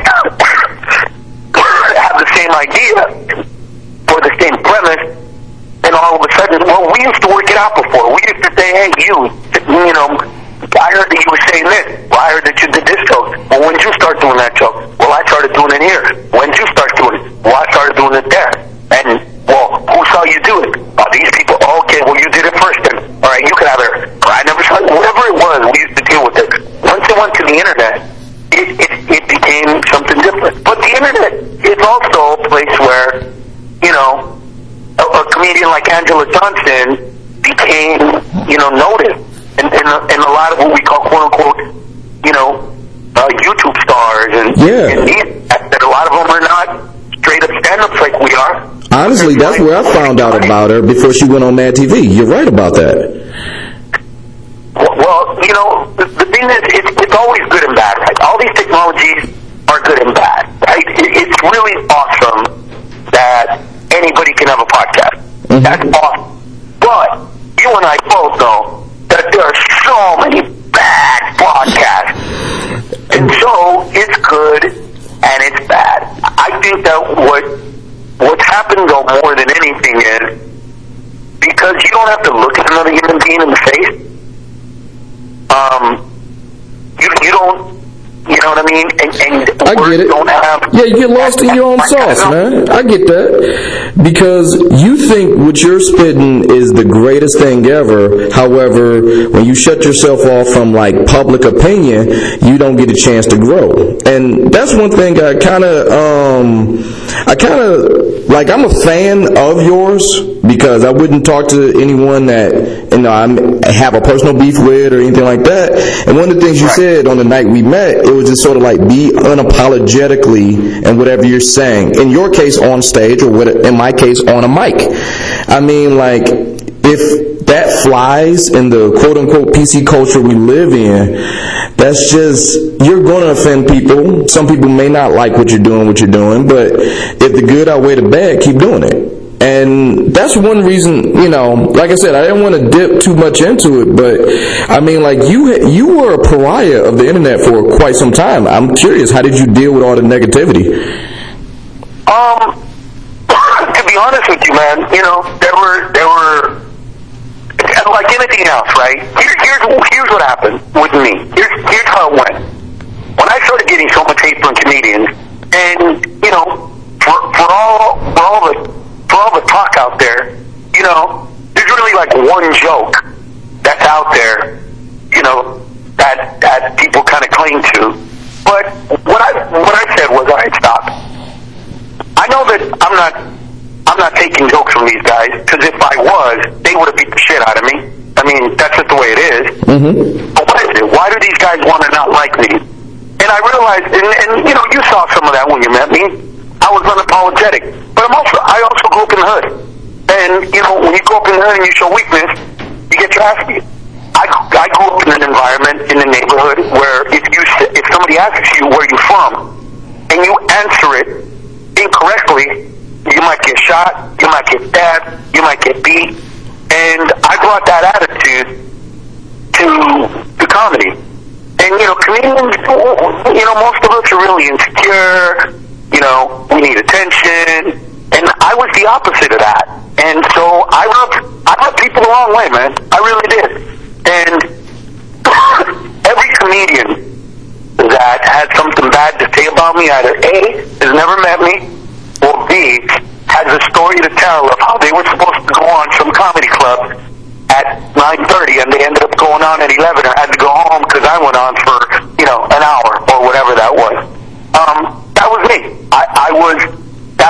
have the same idea or the same premise, and all of a sudden, well, we used to work it out before. We used to say, hey, you know, I heard that you were saying this. Well, I heard that you did this joke. Well, when did you start doing that joke? Well, I started doing it here. When did you start doing it? Well, I started doing it there. And, well, who saw you do it? Oh, these people. Oh, okay, well, you did it first then. All right, you can have it. I never saw it. Whatever it was, we used to deal with it. Once it went to the internet, it became something different. But the internet is also a place where, you know, a comedian like Angela Johnson became, you know, noticed. And a lot of what we call, quote unquote, you know, YouTube stars, and that a lot of them are not straight up stand-ups like we are. Honestly, that's where I found out about her before she went on Mad TV. You're right about that. Well, you know, the thing is, it's always good and bad, right? All these technologies are good and bad, right? It's really awesome that anybody can have a podcast. Mm-hmm. That's awesome. But you and I both know that there are so many bad podcasts. And so it's good and it's bad. I think that what's happened, though, more than anything is, because you don't have to look at another human being in the face, you don't, you know what I mean? And I get it. Don't have, yeah, you get lost in your own sauce, man. I get that. Because you think what you're spitting is the greatest thing ever. However, when you shut yourself off from, like, public opinion, you don't get a chance to grow. And that's one thing I kind of, like, I'm a fan of yours, because I wouldn't talk to anyone that, you know, I have a personal beef with or anything like that. And one of the things you said on the night we met, it was just sort of like, be unapologetically in whatever you're saying. In your case, on stage, or in my case, on a mic. I mean, like, if that flies in the quote-unquote PC culture we live in, that's just, you're going to offend people. Some people may not like what you're doing, but if the good outweigh the bad, keep doing it. And that's one reason, you know, like I said, I didn't want to dip too much into it, but I mean, like, you were a pariah of the internet for quite some time. I'm curious, how did you deal with all the negativity? To be honest with you, man, you know, there were like anything else, right? Here's what happened with me. Here's how it went. When I started getting so much hate from comedians, and, you know, for all the talk out there, you know, there's really like one joke that's out there, you know, that people kind of cling to. But what I said was, all right, stop. I know that I'm not taking jokes from these guys, because if I was, they would have beat the shit out of me. I mean, that's just the way it is. Mm-hmm. But what is it? Why do these guys want to not like me? And I realized, and you know, you saw some of that when you met me. I was unapologetic. But I also grew up in the hood. And, you know, when you grow up in the hood and you show weakness, you get your ass beat. I grew up in an environment, in a neighborhood, where if somebody asks you where you're from, and you answer it incorrectly, you might get shot, you might get stabbed, you might get beat. And I brought that attitude to comedy. And, you know, comedians, you know, most of us are really insecure. You know, we need attention. And I was the opposite of that. And so I rubbed people the wrong way, man. I really did. And every comedian that had something bad to say about me, either A, has never met me, or B, has a story to tell of how they were supposed to go on some comedy club at 9:30 and they ended up going on at 11 or had to go home because I went on for, you know, an hour or whatever that was. That was me.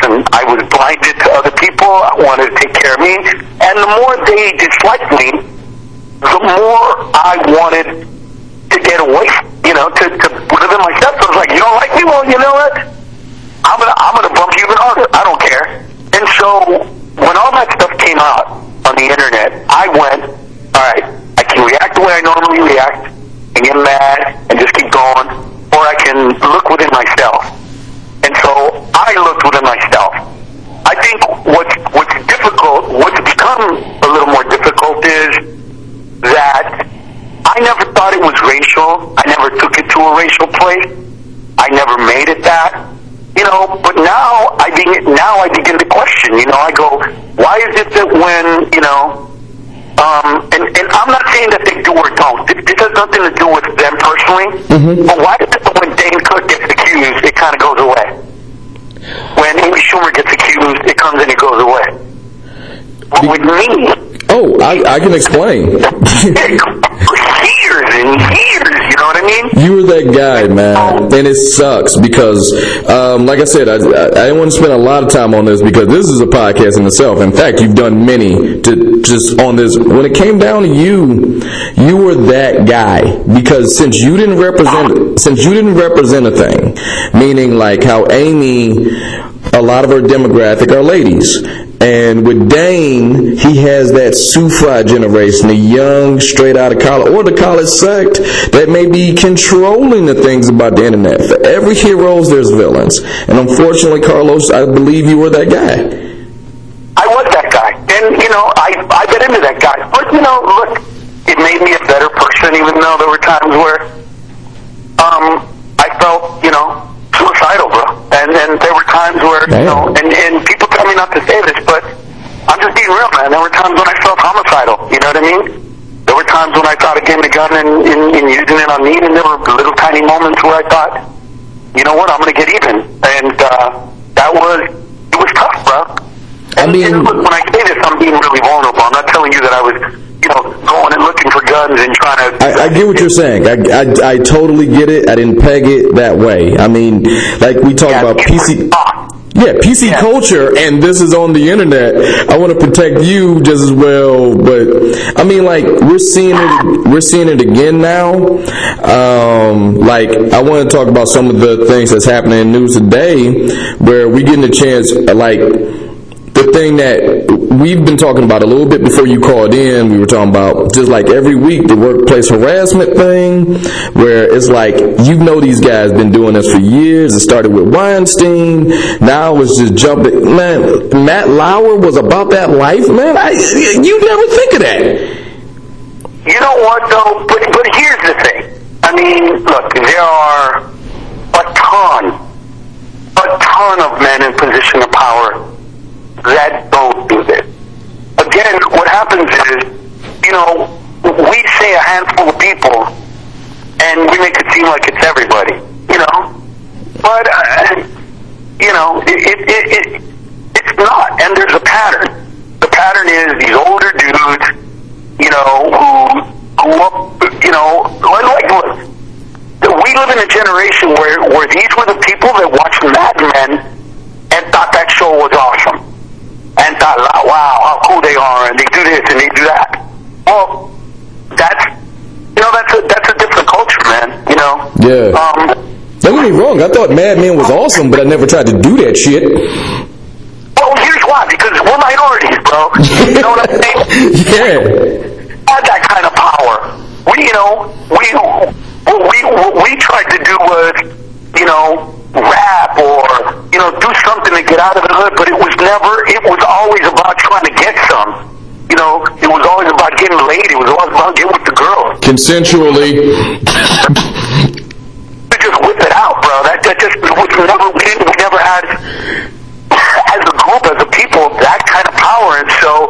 listen, I was blinded to other people. I wanted to take care of me. And the more they disliked me, the more I wanted to get away, to live in myself. So I was like, you don't like me? Well, you know what? I'm gonna bump you even harder. I don't care. And so when all that stuff came out on the internet, I went, all right, I can react the way I normally react and get mad and just keep going, or I can look within myself. And so I looked within myself. I think what's difficult, what's become a little more difficult is that I never thought it was racial. I never took it to a racial place. I never made it that. But now I begin to question. I go, why is it that when, and I'm not saying that they do or don't. This has nothing to do with them personally. Mm-hmm. But why is it that when Dane Cook gets accused, it kind of goes away? When Amy Schumer gets accused, it comes and it goes away. But with me... Oh, I can explain. Years and years, you know what I mean? You were that guy, man, and it sucks because, like I said, I didn't want to spend a lot of time on this because this is a podcast in itself. In fact, you've done many to just on this. When it came down to you were that guy because since you didn't represent a thing, meaning like how Amy, a lot of her demographic are ladies. And with Dane, he has that Sufi generation, the young, straight out of college, or the college sect that may be controlling the things about the internet. For every hero, there's villains. And unfortunately, Carlos, I believe you were that guy. I was that guy. And, I got into that guy. But, look, it made me a better person, even though there were times where I felt, suicidal, bro. And there were times where, and people tell me not to say this, but I'm just being real, man. There were times when I felt homicidal, you know what I mean? There were times when I thought of getting a gun and using it on me, and there were little tiny moments where I thought, you know what, I'm going to get even. And it was tough, bro. And look, when I say this, I'm being really vulnerable. I'm not telling you that I was, going and looking for guns and trying to... I get what you're saying. I totally get it. I didn't peg it that way. I mean, like we talk about PC... Yeah, PC culture, and this is on the internet. I want to protect you just as well, but I mean, like we're seeing it again now. Like I want to talk about some of the things that's happening in news today, where we getting a chance, like the thing that we've been talking about a little bit before you called in. We were talking about just like every week the workplace harassment thing, where it's like these guys been doing this for years. It started with Weinstein. Now it's just jumping. Man, Matt Lauer was about that life, man. You never think of that. You know what though? But here's the thing. I mean, look, there are a ton of men in position of power that don't do this. Again, what happens is, we say a handful of people, and we make it seem like it's everybody, But, it's not, and there's a pattern. The pattern is these older dudes, we live in a generation where these were the people that watched Mad Men and thought that show was awesome. And thought, wow, how cool they are, and they do this and they do that. Well, that's a different culture, man. Yeah. Don't get me wrong. I thought Mad Men was awesome, but I never tried to do that shit. Well, here's why: because we're minorities, bro. You know what I'm saying? Yeah. We had that kind of power. We tried to do was, rap or, do something to get out of the hood, but it was always about trying to get some. It was always about getting laid. It was always about getting with the girl. Consensually. To just whip it out, bro. That just was we never had, as a group, as a people, that kind of power. And so,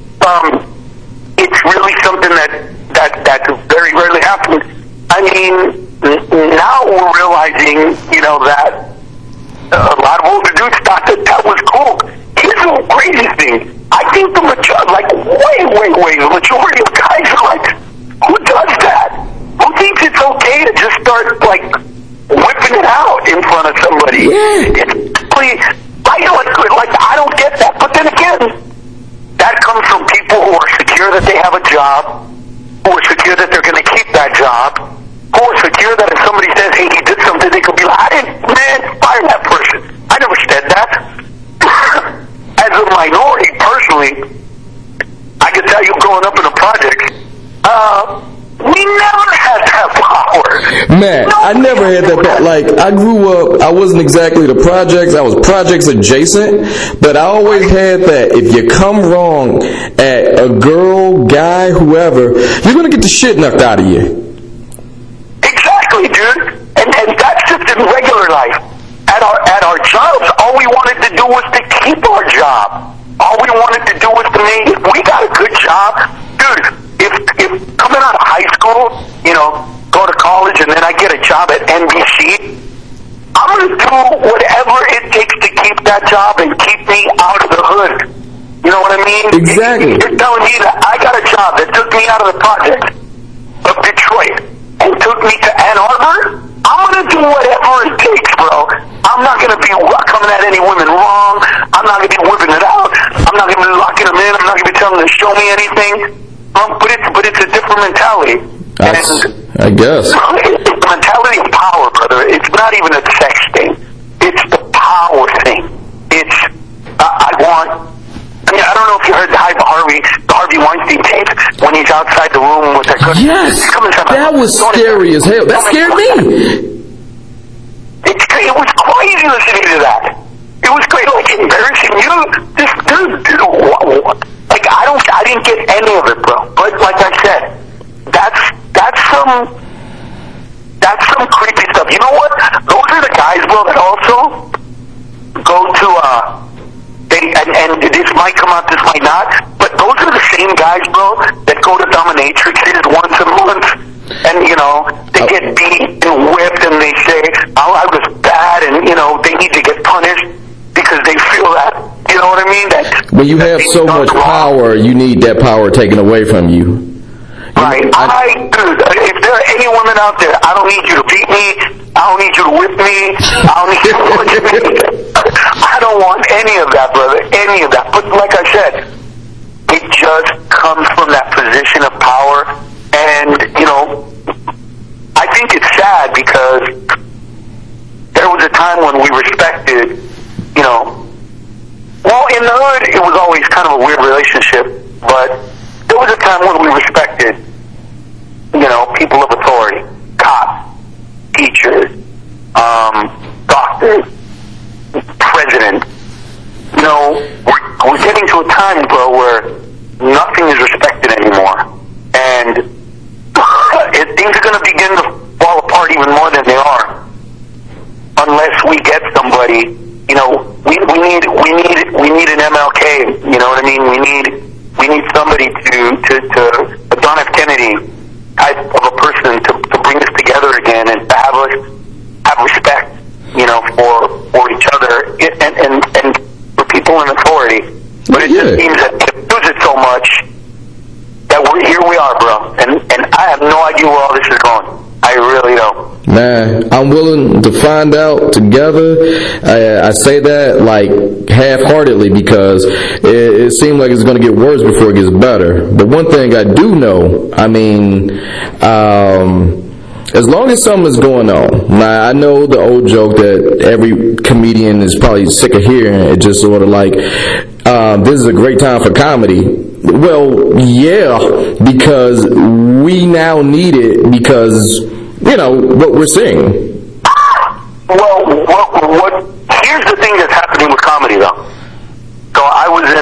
it's really something that very rarely happens. I mean, now we're realizing, that a lot of older dudes thought that was cool. Here's the crazy thing. I think the majority, the majority of guys are like, who does that? Who thinks it's okay to just start, whipping it out in front of somebody? Yeah. It's like I don't get that. But then again, that comes from people who are secure that they have a job, who are secure that they're going to keep that job, who are secure that if somebody says, hey, he did something, they could be like, man, fire that person. I never said that. As a minority, personally, I can tell you growing up in a project, we never had that power. Man, I never had that power. Like, I grew up, I wasn't exactly the projects, I was projects adjacent, but I always had that. If you come wrong at a girl, guy, whoever, you're going to get the shit knocked out of you. Exactly, dude. And that's just in regular life. At our jobs, all we wanted to do was to keep our job. All we wanted to do was to make, if we got a good job, dude, if coming out of high school, go to college and then I get a job at NBC, I'm going to do whatever it takes to keep that job and keep me out of the hood. You know what I mean? Exactly. If you're telling me that I got a job that took me out of the project of Detroit and took me to Ann Arbor, I'm going to do whatever it takes, bro. I'm not going to be coming at any women wrong. I'm not going to be whipping it out. I'm not going to be locking them in. I'm not going to be telling them to show me anything. But it's a different mentality. I guess. It's the mentality of power, brother. It's not even a sex thing. It's the power thing. It's, I don't know if you heard the Harvey Weinstein tape when he's outside the room with that cookie. Yes, that was scary as hell. That scared me. It was crazy listening to that. It was crazy, like embarrassing you. This dude, like I didn't get any of it, bro. But like I said, that's some creepy stuff. You know what? Those are the guys, bro, that also go to and this might come out, this might not, but those are the same guys, bro, that go to dominatrixes once a month, and they get beat and whipped, and they say, "Oh, I was bad," and they need to get punished because they feel that. You know what I mean? That when you have so much power, you need that power taken away from you. Right. Dude, if there are any women out there, I don't need you to beat me. I don't need you to whip me. I don't need you to punch me. I don't want any of that, brother. Any of that. But like I said, it just comes from that position of power. And, I think it's sad because there was a time when we respected, well, in the hood, it was always kind of a weird relationship, but there was a time when we respected, people of authority, cops, teachers, doctors, presidents. We're getting to a time, bro, where nothing is respected anymore, and things are going to begin to fall apart even more than they are, unless we get somebody. We need an MLK. You know what I mean? We need somebody to a John F. Kennedy type of a person to bring us together again and to have us have respect, for each other and for people in authority. But it just seems that we lose it so much that here we are, bro. And I have no idea where all this is going. I really don't. Man, I'm willing to find out together. I say that like half-heartedly because it seems like it's going to get worse before it gets better. But one thing I do know, as long as something is going on. Now, I know the old joke that every comedian is probably sick of hearing. It's just sort of like, this is a great time for comedy. Well, yeah, because we now need it because, what we're seeing. Well, here's the thing that's happening with comedy, though. So I was in,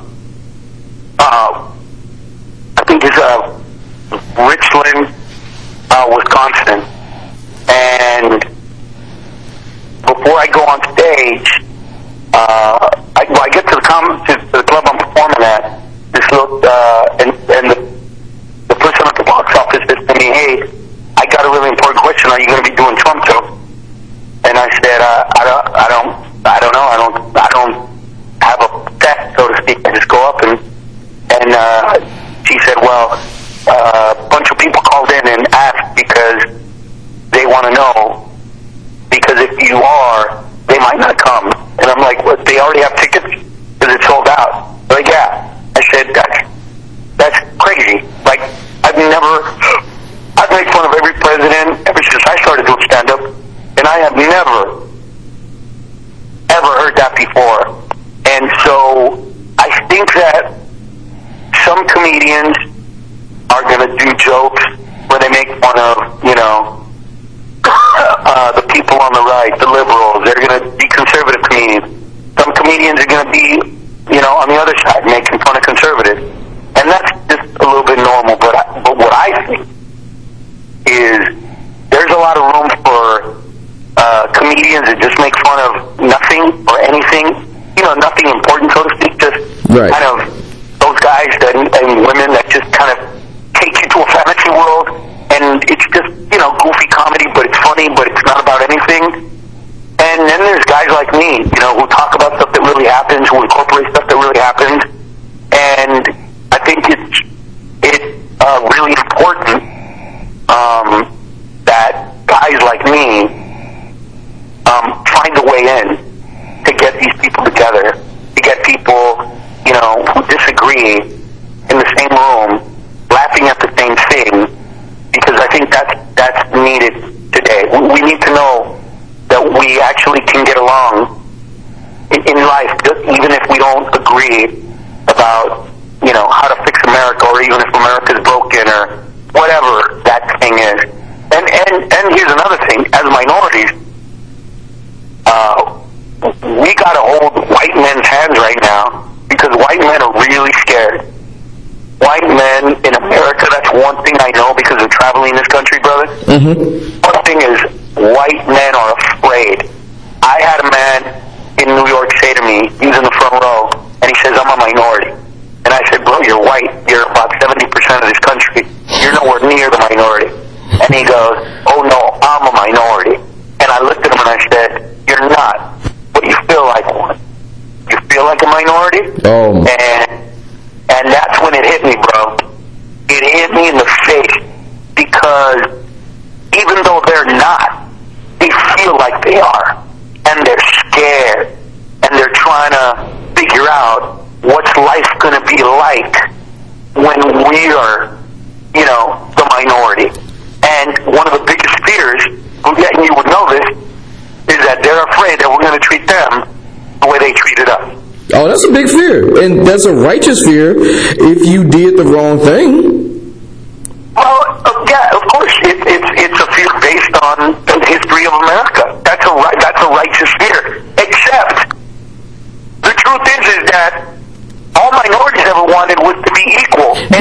I think it's Richland, Wisconsin, and before I go on stage, I get to the club I'm performing at. This little and the person at the box office says to me, "Hey, I got a really important question. Are you going to be doing Trump too?" And I said, "I don't know. I don't have a set, so to speak. I just go up and she said, well, a bunch of people called in and asked because they want to know, because if you are, they might not come." And I'm like, "What? They every president ever since I started doing stand-up, and I have never, ever heard that before. And so I think that some comedians are going to do jokes where they make fun of, you know, the people on the right, the liberals. They're going to be conservative comedians. Some comedians are going to be, you know, on the other side, making fun of conservatives. And that's just a little bit normal. But what I think is there's a lot of room for comedians that just make fun of nothing or anything, you know, nothing important, so to speak, just kind of those guys and women that just kind of take you to a fantasy world, and it's just, you know, goofy comedy, but it's funny, but it's not about anything. And then there's guys like me, you know, who talk about stuff that really happens, who incorporate stuff that really happens, and I think it's really important that guys like me find a way in to get these people together, to get people, you know, who disagree in the same room, laughing at the same thing, because I think that's needed today. We need to know that we actually can get along in life, even if we don't agree about, you know, how to fix America, or even if America's broken, or whatever that thing is. And here's another thing: as minorities, we gotta hold white men's hands right now, because white men are really scared. White men in America, that's one thing I know because of traveling this country, brother. One thing is, white men are afraid. I had a man in New York say to me, he was in the front row, and he says, I'm a minority. And I said, bro, you're white. You're about 70% of this country. You're nowhere near the minority. And he goes, oh no, I'm a minority. And I looked at him and I said, you're not, but you feel like one. You feel like a minority? Oh. And that's when it hit me, bro. It hit me in the face, because even though they're not, they feel like they are. And they're scared. And they're trying to figure out what's life going to be like when we are, you know, the minority. And one of the biggest fears, and you would know this, is that they're afraid that we're going to treat them the way they treated us. Oh, that's a big fear, and that's a righteous fear if you did the wrong thing. Well, yeah, of course, it's a fear based on the history of America. That's a righteous fear. Except the truth is that all minorities ever wanted was to be equal, and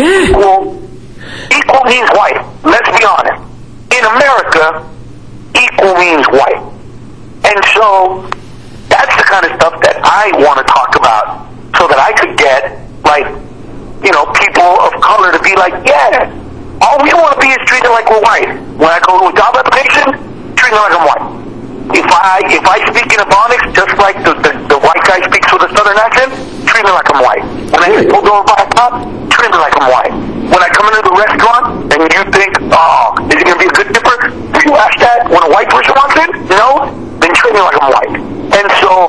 equal means white. Let's be honest. In America, equal means white, and so that's the kind of stuff that I want to talk about, so that I could get, like, you know, people of color to be like, yeah, all we want to be is treated like we're white. When I go to a job application, treat me like I'm white. If I speak in Ebonics just like the white guy speaks with a southern accent, treat me like I'm white. When I get pulled over by a cop, treat me like I'm white. When I come into the restaurant and you think, oh, is it going to be a good dipper? Do you ask that when a white person walks in? No? Then treat me like I'm white. And so,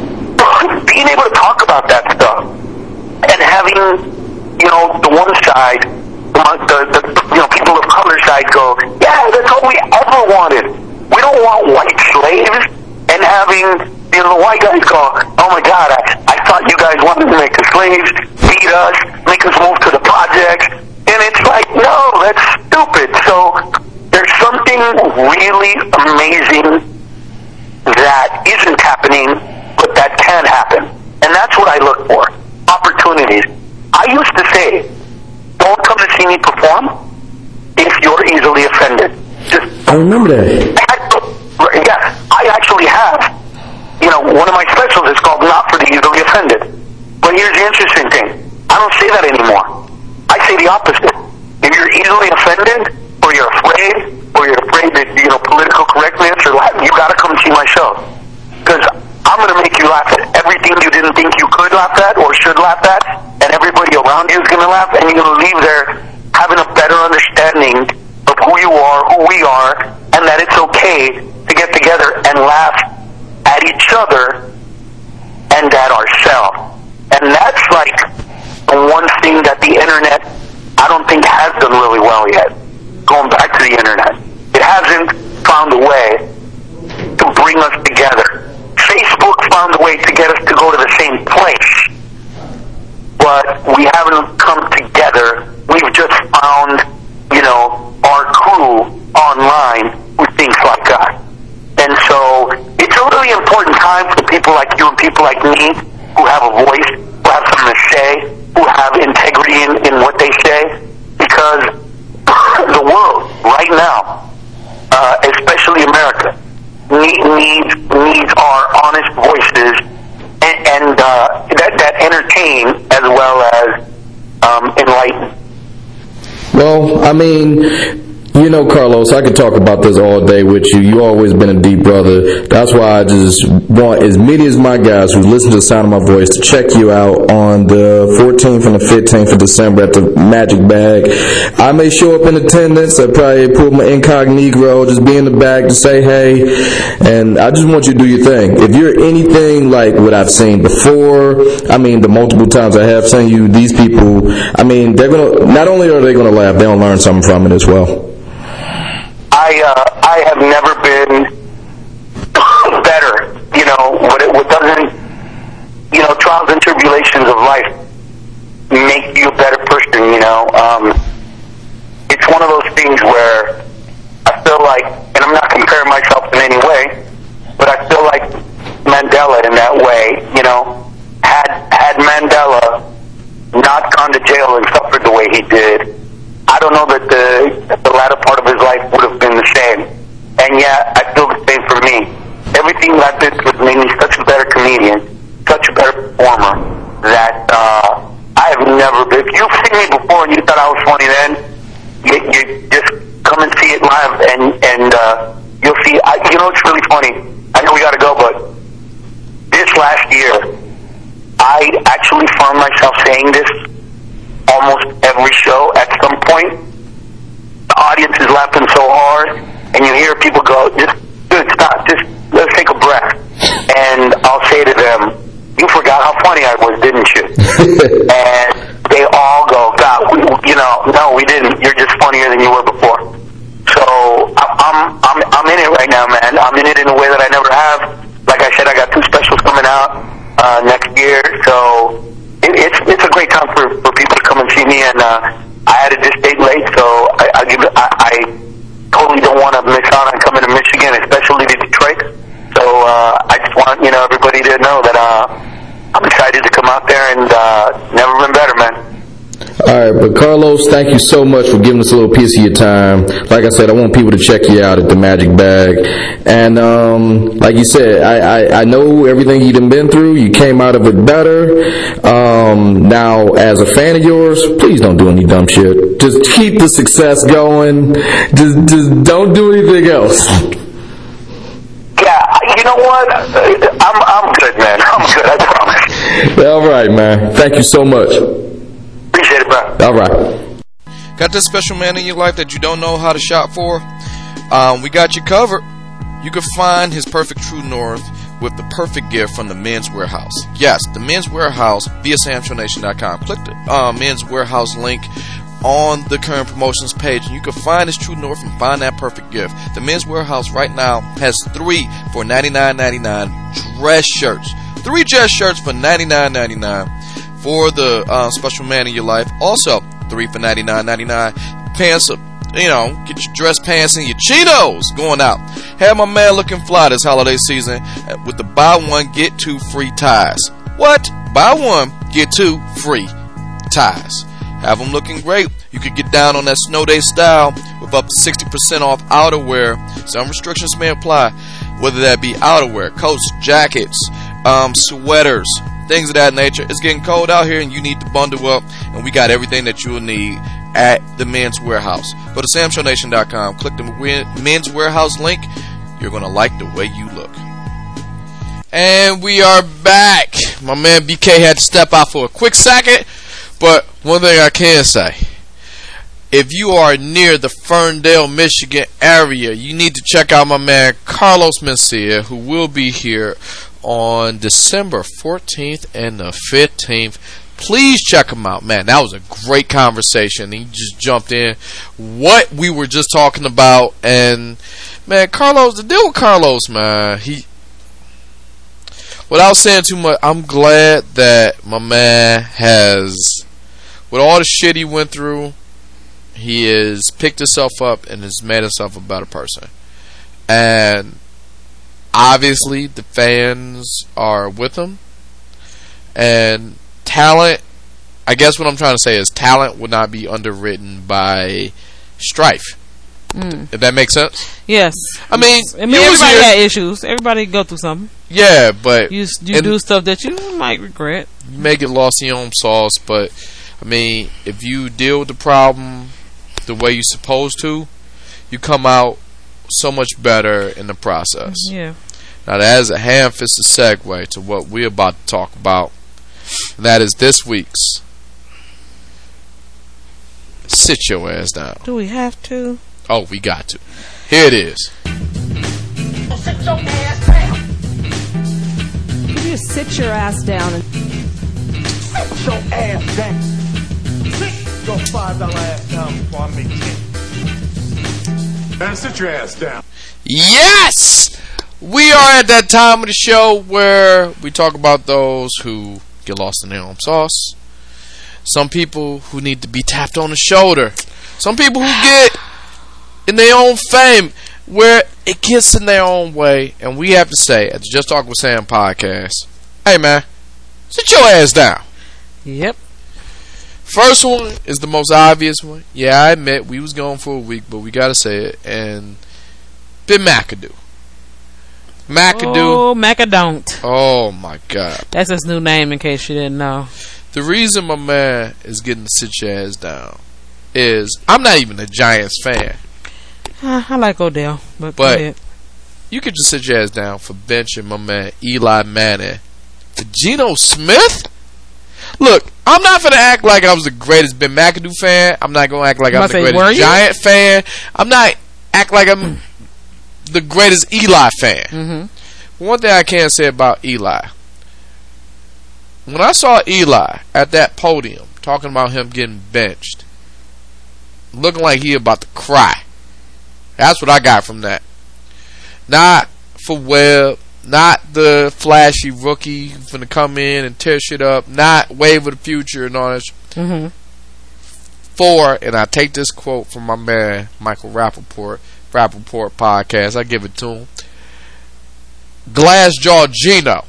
being able to talk about that stuff, and having, you know, the one side, the you know, people of color side go, yeah, that's all we ever wanted. We don't want white slaves. And having, you know, the white guys go, oh my God, I thought you guys wanted to make us slaves, beat us, make us move to the projects. And it's like, no, that's stupid. So there's something really amazing that isn't happening, but that can happen. And that's what I look for. Opportunities. I used to say, don't come to see me perform if you're easily offended. I remember that. Yeah, I actually have. You know, one of my specials is called Not for the Easily Offended. But here's the interesting thing. I don't say that anymore. I say the opposite. If you're easily offended, or you're afraid that, you know, political correctness or Latin, you gotta come see my show. Because I'm gonna make you laugh at everything you didn't think you could laugh at or should laugh at, and everybody around you is gonna laugh, and you're gonna leave there having a better understanding of who you are, who we are, and that it's okay to get together and laugh at each other and at ourselves. And that's like the one thing that the internet, I don't think, has done really well yet. Going back to the internet. way to bring us together. Facebook found a way to get us to go to the same place, but we haven't come together. We've just found, our crew online who thinks like us. And so it's a really important time for people like you and people like me who have a voice, who have something to say, who have integrity in what they say, because the world right now, especially America, needs our honest voices and that entertain as well as enlighten. Well, I mean, Carlos, I could talk about this all day with you. You always been a deep brother. That's why I just want as many as my guys who listen to the sound of my voice to check you out on the 14th and the 15th of December at the Magic Bag. I may show up in attendance. I probably pull my incognito, just be in the back to say hey. And I just want you to do your thing. If you're anything like what I've seen before, the multiple times I have seen you, these people, they're gonna, not only are they gonna laugh, they'll learn something from it as well. I have never been better. What doesn't, trials and tribulations of life make you a better person. It's one of those things where I feel like, and I'm not comparing myself in any way, but I feel like Mandela in that way. Had Mandela not gone to jail and suffered the way he did, I don't know that the latter part of his life would have been the same. And yet, I feel the same for me. Everything that I've been through made me such a better comedian, such a better performer, that I have never been. If you've seen me before and you thought I was funny then, you just come and see it live, and you'll see. It's really funny. I know we got to go, but this last year, I actually found myself saying this almost every show at some point. The audience is laughing so hard, and you hear people go, dude, stop, just let's take a breath. And I'll say to them, you forgot how funny I was, didn't you? And they all go, God, no, we didn't. You're just funnier than you were before. So I'm in it right now, man. I'm in it in a way that I never have. Like I said, I got 2 specials coming out next year, so it's a great time for people to come and see me, and I added this date late, so I totally don't want to miss out on coming to Michigan, especially to Detroit. So I just want everybody to know that I'm excited to come out there, and never been better, man. All right, but Carlos, thank you so much for giving us a little piece of your time. Like I said, I want people to check you out at the Magic Bag. And like you said, I know everything you've been through. You came out of it better. Now, as a fan of yours, please don't do any dumb shit. Just keep the success going. Just don't do anything else. Yeah, you know what? I'm good, man. I'm good, I promise. All right, man. Thank you so much. Appreciate it, bro. All right. Got this special man in your life that you don't know how to shop for? We got you covered. You can find his perfect true north with the perfect gift from the Men's Warehouse. Yes, the Men's Warehouse via SamShowNation.com. Click the Men's Warehouse link on the current promotions page, and you can find his true north and find that perfect gift. The Men's Warehouse right now has 3 for $99.99 dress shirts. 3 dress shirts for $99.99 for the special man in your life. Also, 3 for $99.99 pants. Get your dress pants and your chinos going out. Have my man looking fly this holiday season with the buy 1 get 2 free ties. What? Buy 1 get 2 free ties. Have them looking great. You could get down on that snow day style with up to 60% off outerwear. Some restrictions may apply, whether that be outerwear, coats, jackets, sweaters, things of that nature. It's getting cold out here and you need to bundle up, and we got everything that you'll need at the Men's Warehouse. Go to SamShowNation.com, click the Men's Warehouse link. You're going to like the way you look. And we are back. My man BK had to step out for a quick second, but one thing I can say, if you are near the Ferndale, Michigan area, you need to check out my man Carlos Mencia, who will be here on December 14th and the 15th. Please check him out, man. That was a great conversation. He just jumped in what we were just talking about, and man, Carlos, the deal with Carlos, man, without saying too much, I'm glad that my man has, with all the shit he went through, he has picked himself up and has made himself a better person. And obviously the fans are with him. And talent, I guess what I'm trying to say is talent would not be underwritten by strife. If that makes sense. Yes. I mean everybody had issues. Everybody go through something. Yeah, but you do stuff that you might regret. You may get lost in your own sauce, but I mean, if you deal with the problem the way you're supposed to, you come out so much better in the process. Yeah. Now that is a ham-fisted segue to what we're about to talk about. And that is this week's Sit Your Ass Down. Do we have to? Oh, we got to. Here it is. Sit your ass down. You sit your ass down and Sit your ass down. Sit your $5 ass down before I make 10. Man, sit your ass down. Yes! We are at that time of the show where we talk about those who get lost in their own sauce. Some people who need to be tapped on the shoulder. Some people who get in their own fame where it gets in their own way. And we have to say, at the Just Talk with Sam podcast, hey man, sit your ass down. Yep. First one is the most obvious one. Yeah, I admit we was gone for a week, but we gotta say it. And Ben McAdoo. Oh, Macadon't. Oh my God. That's his new name in case you didn't know. The reason my man is getting to sit your ass down is I'm not even a Giants fan. I like Odell, but you could just sit your ass down for benching my man Eli Manning to Geno Smith. Look, I'm not gonna act like I was the greatest Ben McAdoo fan. I'm not gonna act like I'm the greatest Giant fan. I'm not act like I'm the greatest Eli fan. Mm-hmm. One thing I can say about Eli, when I saw Eli at that podium talking about him getting benched, looking like he about to cry, that's what I got from that. Not for Webb, not the flashy rookie who's gonna come in and tear shit up, not wave of the future and all that. Mm-hmm. For, and I take this quote from my man Michael Rappaport podcast, I give it to him. Glassjaw Geno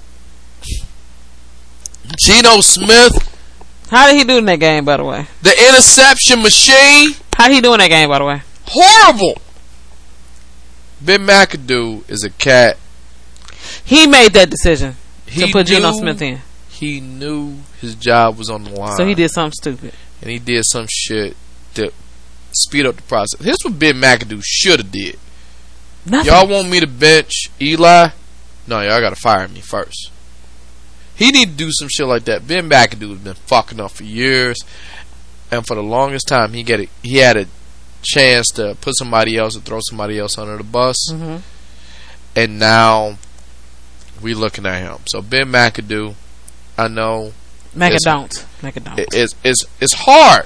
Smith. How did he do in that game, by the way? The interception machine. How did he do in that game, by the way? Horrible. Ben McAdoo is a cat. He made that decision to put Geno Smith in. He knew his job was on the line. So he did something stupid. And he did some shit to speed up the process. Here's what Ben McAdoo should have did. Nothing. Y'all want me to bench Eli? No, y'all gotta fire me first. He need to do some shit like that. Ben McAdoo has been fucking up for years, and for the longest time, he had a chance to put somebody else or throw somebody else under the bus, mm-hmm. and now we looking at him. So Ben McAdoo, I know Macadon't. It's hard,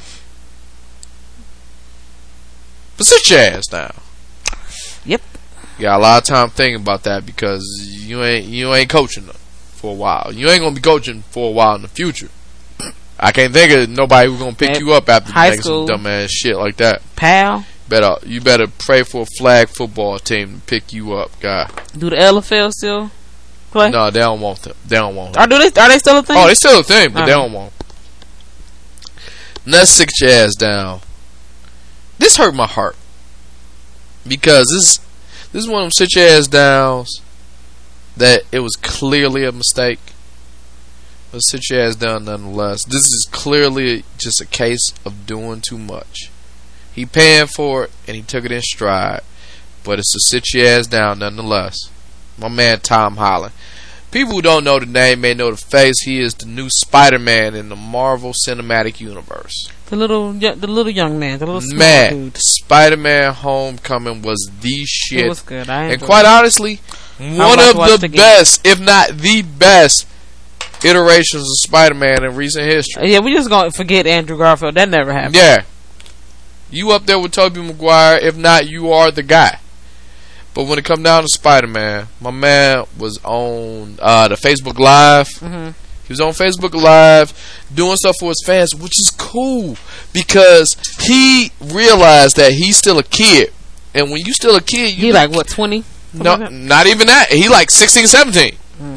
but sit your ass down. Yep. You got a lot of time thinking about that because you ain't coaching for a while. You ain't gonna be coaching for a while in the future. I can't think of nobody who's gonna pick you up after making some dumbass shit like that. Pal. You better pray for a flag football team to pick you up, guy. Do the LFL still play? No, they don't want them. They don't want them. Are they still a thing? Oh, they still a thing, but they don't want them. Let's sit your ass down. This hurt my heart because this is one of them sit your ass downs that it was clearly a mistake. But sit your ass down nonetheless. This is clearly just a case of doing too much. He paying for it and he took it in stride. But it's a sit your ass down nonetheless. My man Tom Holland. People who don't know the name may know the face. He is the new Spider-Man in the Marvel Cinematic Universe. The little young man, the little small dude. Spider-Man Homecoming was the shit. It was good. And quite honestly, one of the best, if not the best, iterations of Spider-Man in recent history. Yeah, we just gonna forget Andrew Garfield. That never happened. Yeah. You up there with Tobey Maguire. If not, you are the guy. But when it come down to Spider-Man, my man was on the Facebook Live. Mm-hmm. He was on Facebook Live doing stuff for his fans, which is cool because he realized that he's still a kid. And when you still a kid, He like, what, 20? No, not even that. He like 16, 17.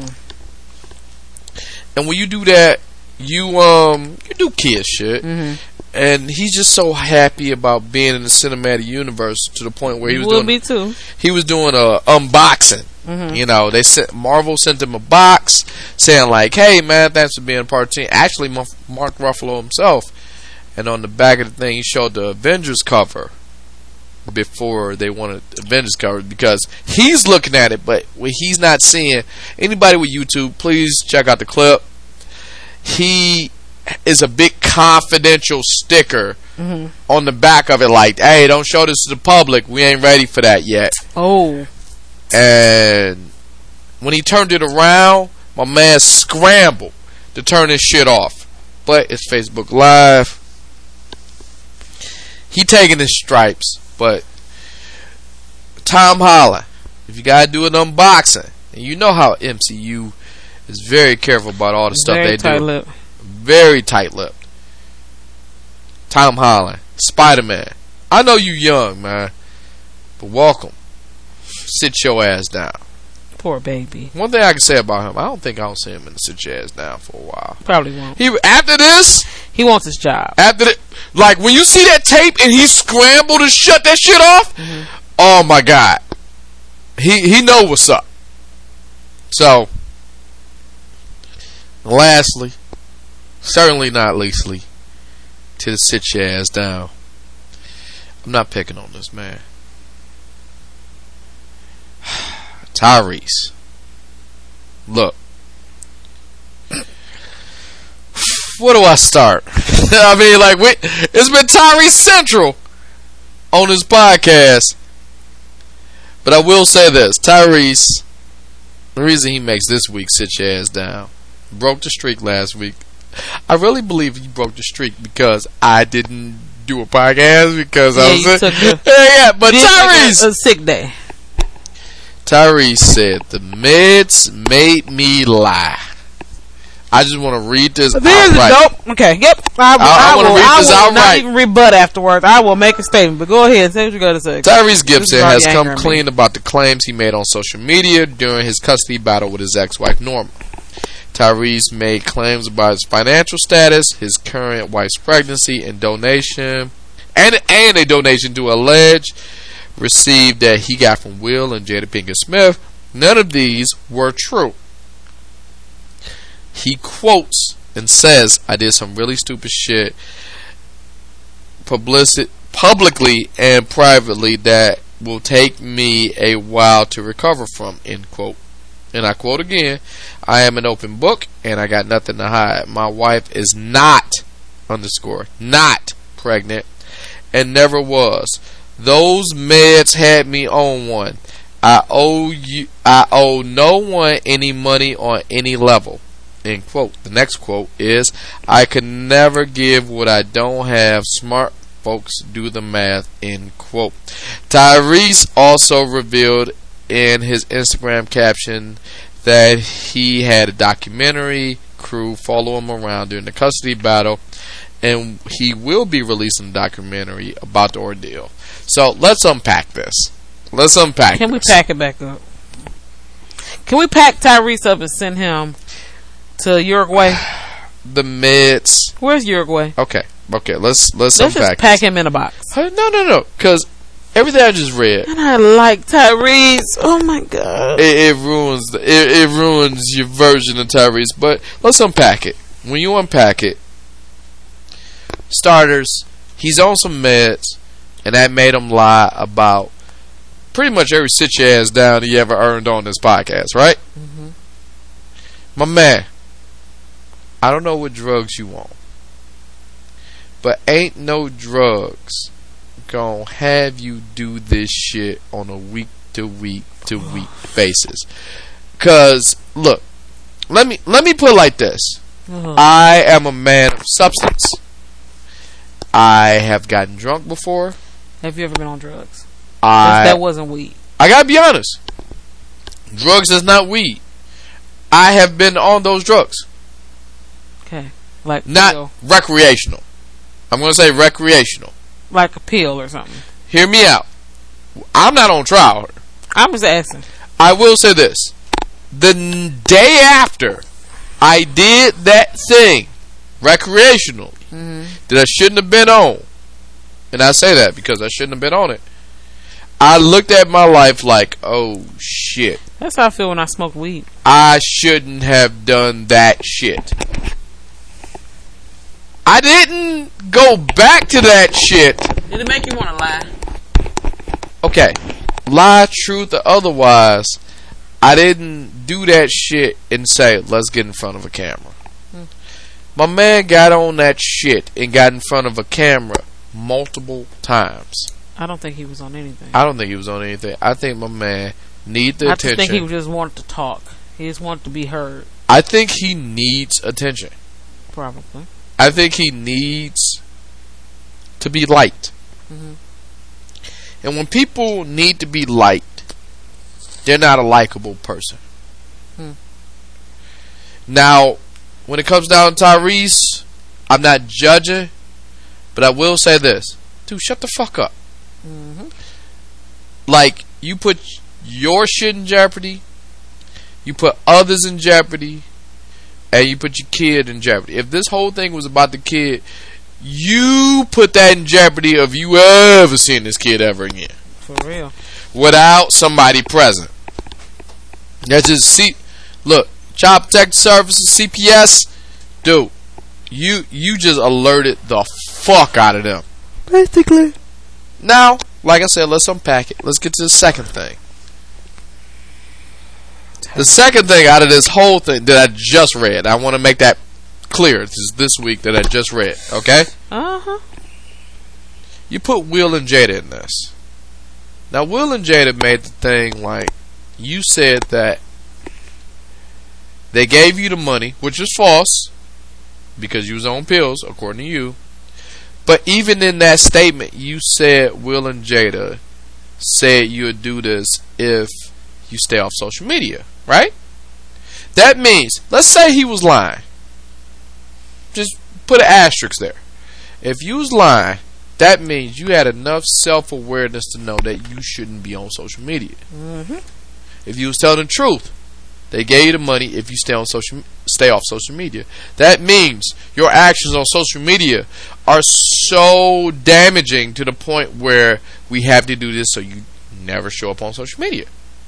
And when you do that, you do kid shit. Mm-hmm. And he's just so happy about being in the cinematic universe to the point where he was Will doing. be too. He was doing a unboxing. Mm-hmm. You know, Marvel sent him a box saying like, "Hey man, thanks for being a part of the team." Actually, Mark Ruffalo himself. And on the back of the thing, he showed the Avengers cover before they wanted Avengers cover because he's looking at it, but when he's not seeing. Anybody with YouTube, please check out the clip. He is a big confidential sticker on the back of it like, "Hey, don't show this to the public. We ain't ready for that yet." Oh. And when he turned it around, my man scrambled to turn his shit off. But it's Facebook Live. He taking his stripes, but Tom Holland, if you gotta do an unboxing, and you know how MCU is very careful about all the stuff Very they tight-lipped. do. Very tight-lipped. Tom Holland, Spider-Man. I know you young, man, but welcome. Sit your ass down. Poor baby. One thing I can say about him, I don't think I'll see him in the sit your ass down for a while. Probably won't. After this, He wants his job. like when you see that tape and he scrambled to shut that shit off, oh my god, he know what's up. So, lastly, certainly not leastly, to sit your ass down. I'm not picking on this man. Tyrese. Look. Where do I start? I mean, like, it's been Tyrese Central on this podcast. But I will say this. Tyrese, the reason he makes this week sit your ass down, broke the streak last week. I really believe he broke the streak because I didn't do a podcast because I was sick. But Tyrese, a sick day. Tyrese said the meds made me lie. I just want to read this outright. Okay, yep. I will read this outright. Not even rebut afterwards. I will make a statement. But go ahead, say what you got to say. Tyrese Gibson has come clean about the claims he made on social media during his custody battle with his ex-wife Norma. Tyrese made claims about his financial status, his current wife's pregnancy, and donation, and a donation to alleged received that he got from Will and Jada Pinkett Smith. None of these were true. He quotes and says, "I did some really stupid shit publicly and privately that will take me a while to recover from," end quote. And I quote again, "I am an open book and I got nothing to hide. My wife is not pregnant and never was. Those meds had me on one. I owe no one any money on any level," end quote. The next quote is, "I could never give what I don't have. Smart folks do the math," end quote. Tyrese also revealed in his Instagram caption that he had a documentary crew follow him around during the custody battle, and he will be releasing a documentary about the ordeal. So let's unpack this. Can we pack it back up? Can we pack Tyrese up and send him to Uruguay? The meds. Where's Uruguay? Okay. Let's just unpack pack this. him in a box. No. Because everything I just read, and I like Tyrese. Oh my god. It ruins your version of Tyrese. But let's unpack it. When you unpack it, starters, he's on some meds, and that made him lie about pretty much every sit your ass down he ever earned on this podcast, right? Mm-hmm. My man, I don't know what drugs you want, but ain't no drugs gonna have you do this shit on a week to week basis. Cause look, let me put it like this. I am a man of substance. I have gotten drunk before. Have you ever been on drugs? That wasn't weed. I gotta be honest. Drugs is not weed. I have been on those drugs. Okay. Like not pill. Recreational. I'm gonna say recreational. Like a pill or something. Hear me out. I'm not on trial. I'm just asking. I will say this. The day after I did that thing recreationally that I shouldn't have been on, and I say that because I shouldn't have been on it, I looked at my life like, oh shit. That's how I feel when I smoke weed. I shouldn't have done that shit. I didn't go back to that shit. Did it make you want to lie? Okay. Lie, truth, or otherwise, I didn't do that shit and say, let's get in front of a camera. My man got on that shit and got in front of a camera multiple times. I don't think he was on anything. I don't think he was on anything. I think my man needs the attention. I think he just wanted to talk. He just wanted to be heard. I think he needs attention. Probably. I think he needs to be liked. And when people need to be liked, they're not a likable person. Now, when it comes down to Tyrese, I'm not judging, but I will say this. Dude, shut the fuck up. Like, you put your shit in jeopardy, you put others in jeopardy, and you put your kid in jeopardy. If this whole thing was about the kid, you put that in jeopardy of you ever seeing this kid ever again. For real. Without somebody present. That's just look, Child Protective Services, CPS, dude, you just alerted the fuck out of them. Basically. Now, like I said, let's unpack it. Let's get to the second thing. The second thing out of this whole thing that I just read, I want to make that clear. This is this week that I just read, okay? You put Will and Jada in this. Now, Will and Jada made the thing like, you said that they gave you the money, which is false, because you was on pills, according to you. But even in that statement, you said Will and Jada said you would do this if you stay off social media, right? That means, let's say he was lying. Just put an asterisk there. If you was lying, that means you had enough self-awareness to know that you shouldn't be on social media. If you was telling the truth, they gave you the money if you stay off social media. That means your actions on social media are so damaging to the point where we have to do this so you never show up on social media.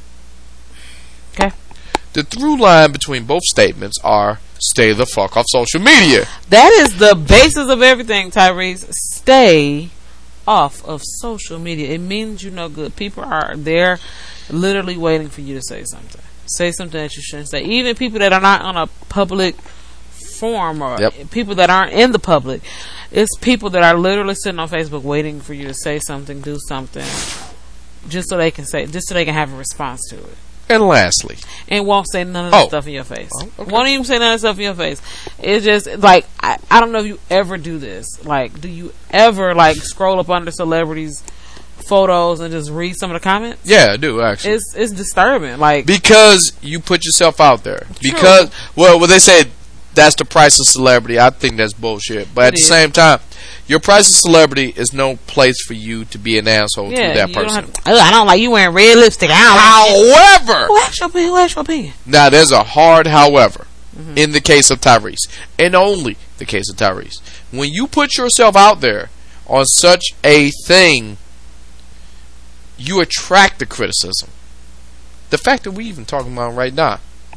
Okay. The through line between both statements are stay the fuck off social media. That is the basis of everything, Tyrese. Stay off of social media. It means you no good. People are there literally waiting for you to say something. Say something that you shouldn't say. Even people that are not on a public forum or people that aren't in the public. It's people that are literally sitting on Facebook waiting for you to say something, do something, just so they can have a response to it. And lastly, and won't say none of that stuff in your face. Won't even say none of that stuff in your face. It's just like I don't know if you ever do this. Like, do you ever like scroll up under celebrities' photos and just read some of the comments? Yeah, I do actually. It's disturbing. Like, because you put yourself out there. Because well, they say that's the price of celebrity. I think that's bullshit. But at the same time, your price of celebrity is no place for you to be an asshole to that person. I don't like you wearing red lipstick. However, who asked your opinion? Now there's a hard however in the case of Tyrese, and only the case of Tyrese. When you put yourself out there on such a thing, you attract the criticism. The fact that we even talking about right now.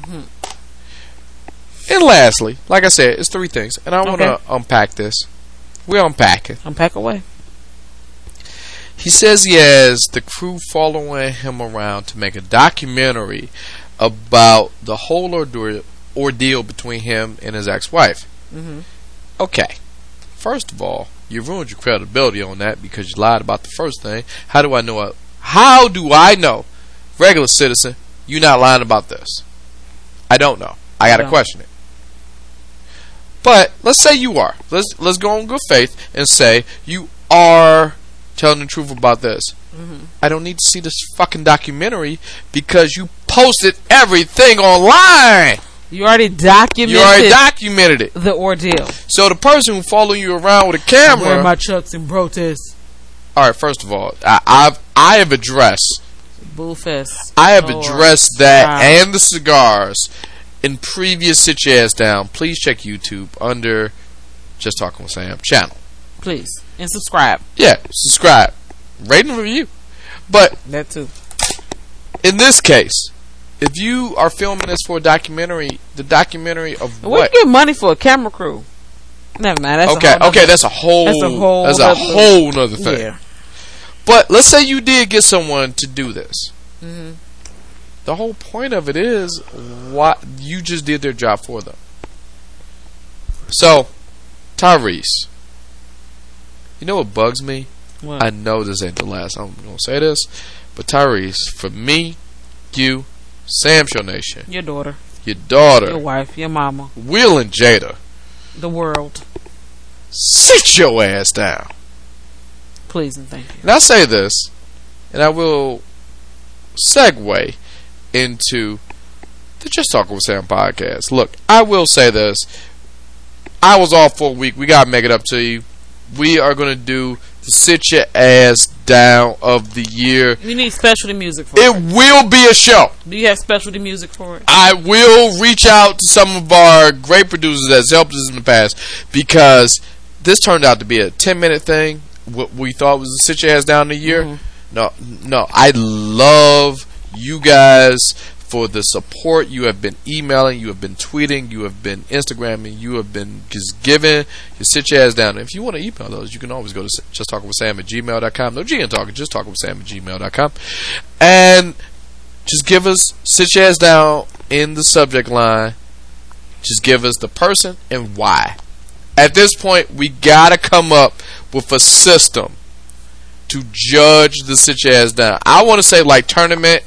And lastly, like I said, it's three things, and I want to unpack this. We'll unpack it. Unpack away. He says he has the crew following him around to make a documentary about the whole ordeal between him and his ex-wife. Okay. First of all, you ruined your credibility on that because you lied about the first thing. How do I know, regular citizen, you're not lying about this? I don't know. I gotta question it. But let's say you are. Let's go on good faith and say you are telling the truth about this. I don't need to see this fucking documentary because you posted everything online. You already documented it. The ordeal. So the person who following you around with a camera. Wear my chucks in protest. All right. First of all, I have addressed. Bullfest. I have addressed that and the cigars in previous Sit Your Ass Down. Please check YouTube under Just Talking with Sam channel. Please. And subscribe. Yeah, subscribe. Rate and review. But that too. In this case, if you are filming this for a documentary, the documentary of what? We get money for a camera crew. Never mind. That's a whole nother thing. Yeah. But let's say you did get someone to do this. Mm-hmm. The whole point of it is what you just did their job for them. So, Tyrese, you know what bugs me? What? I know this ain't the last I'm going to say this, but Tyrese, for me, you, Sam Show Nation, your daughter, your wife, your mama, Will and Jada, the world, sit your ass down. Please and thank you. And I say this, and I will segue into the Just Talking with Sam podcast. Look, I will say this. I was off for a week. We got to make it up to you. We are going to do the Sit Your Ass Down of the year. You need specialty music for it. It will be a show. Do you have specialty music for it? I will reach out to some of our great producers that's helped us in the past, because this turned out to be a 10-minute thing. What we thought was the Sit Your Ass Down the year. Mm-hmm. No. I love you guys for the support. You have been emailing, you have been tweeting, you have been Instagramming, you have been just giving your Sit Your Ass Down. And if you want to email those, you can always go to justtalkingwithsam@gmail.com. No G in talking, justtalkingwithsam@gmail.com. And just give us Sit Your Ass Down in the subject line. Just give us the person and why. At this point, we gotta come up with a system to judge the Sit Your Ass Down. I want to say like tournament,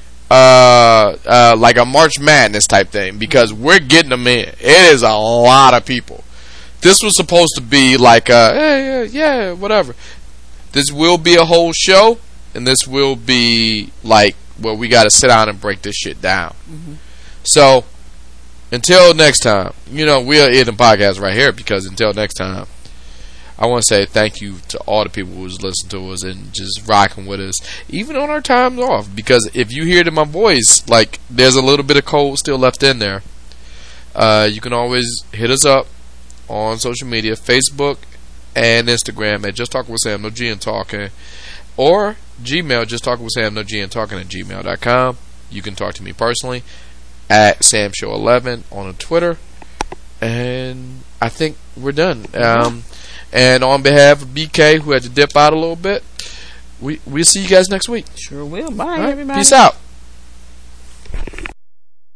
like a March Madness type thing, because we're getting them in. It is a lot of people. This was supposed to be like yeah, whatever. This will be a whole show, and this will be like where we got to sit down and break this shit down. Mm-hmm. So until next time, we'll end the podcast right here, because until next time, I want to say thank you to all the people who's listening to us and just rocking with us, even on our times off. Because if you hear it in my voice, like there's a little bit of cold still left in there, you can always hit us up on social media, Facebook and Instagram at Just Talking with Sam, no G in talking, or Gmail, Just Talking with Sam, no G in talking @gmail.com. You can talk to me personally at SamShow11 on Twitter, and I think we're done. And on behalf of BK, who had to dip out a little bit, we'll see you guys next week. Sure will. Bye, everybody. Peace out.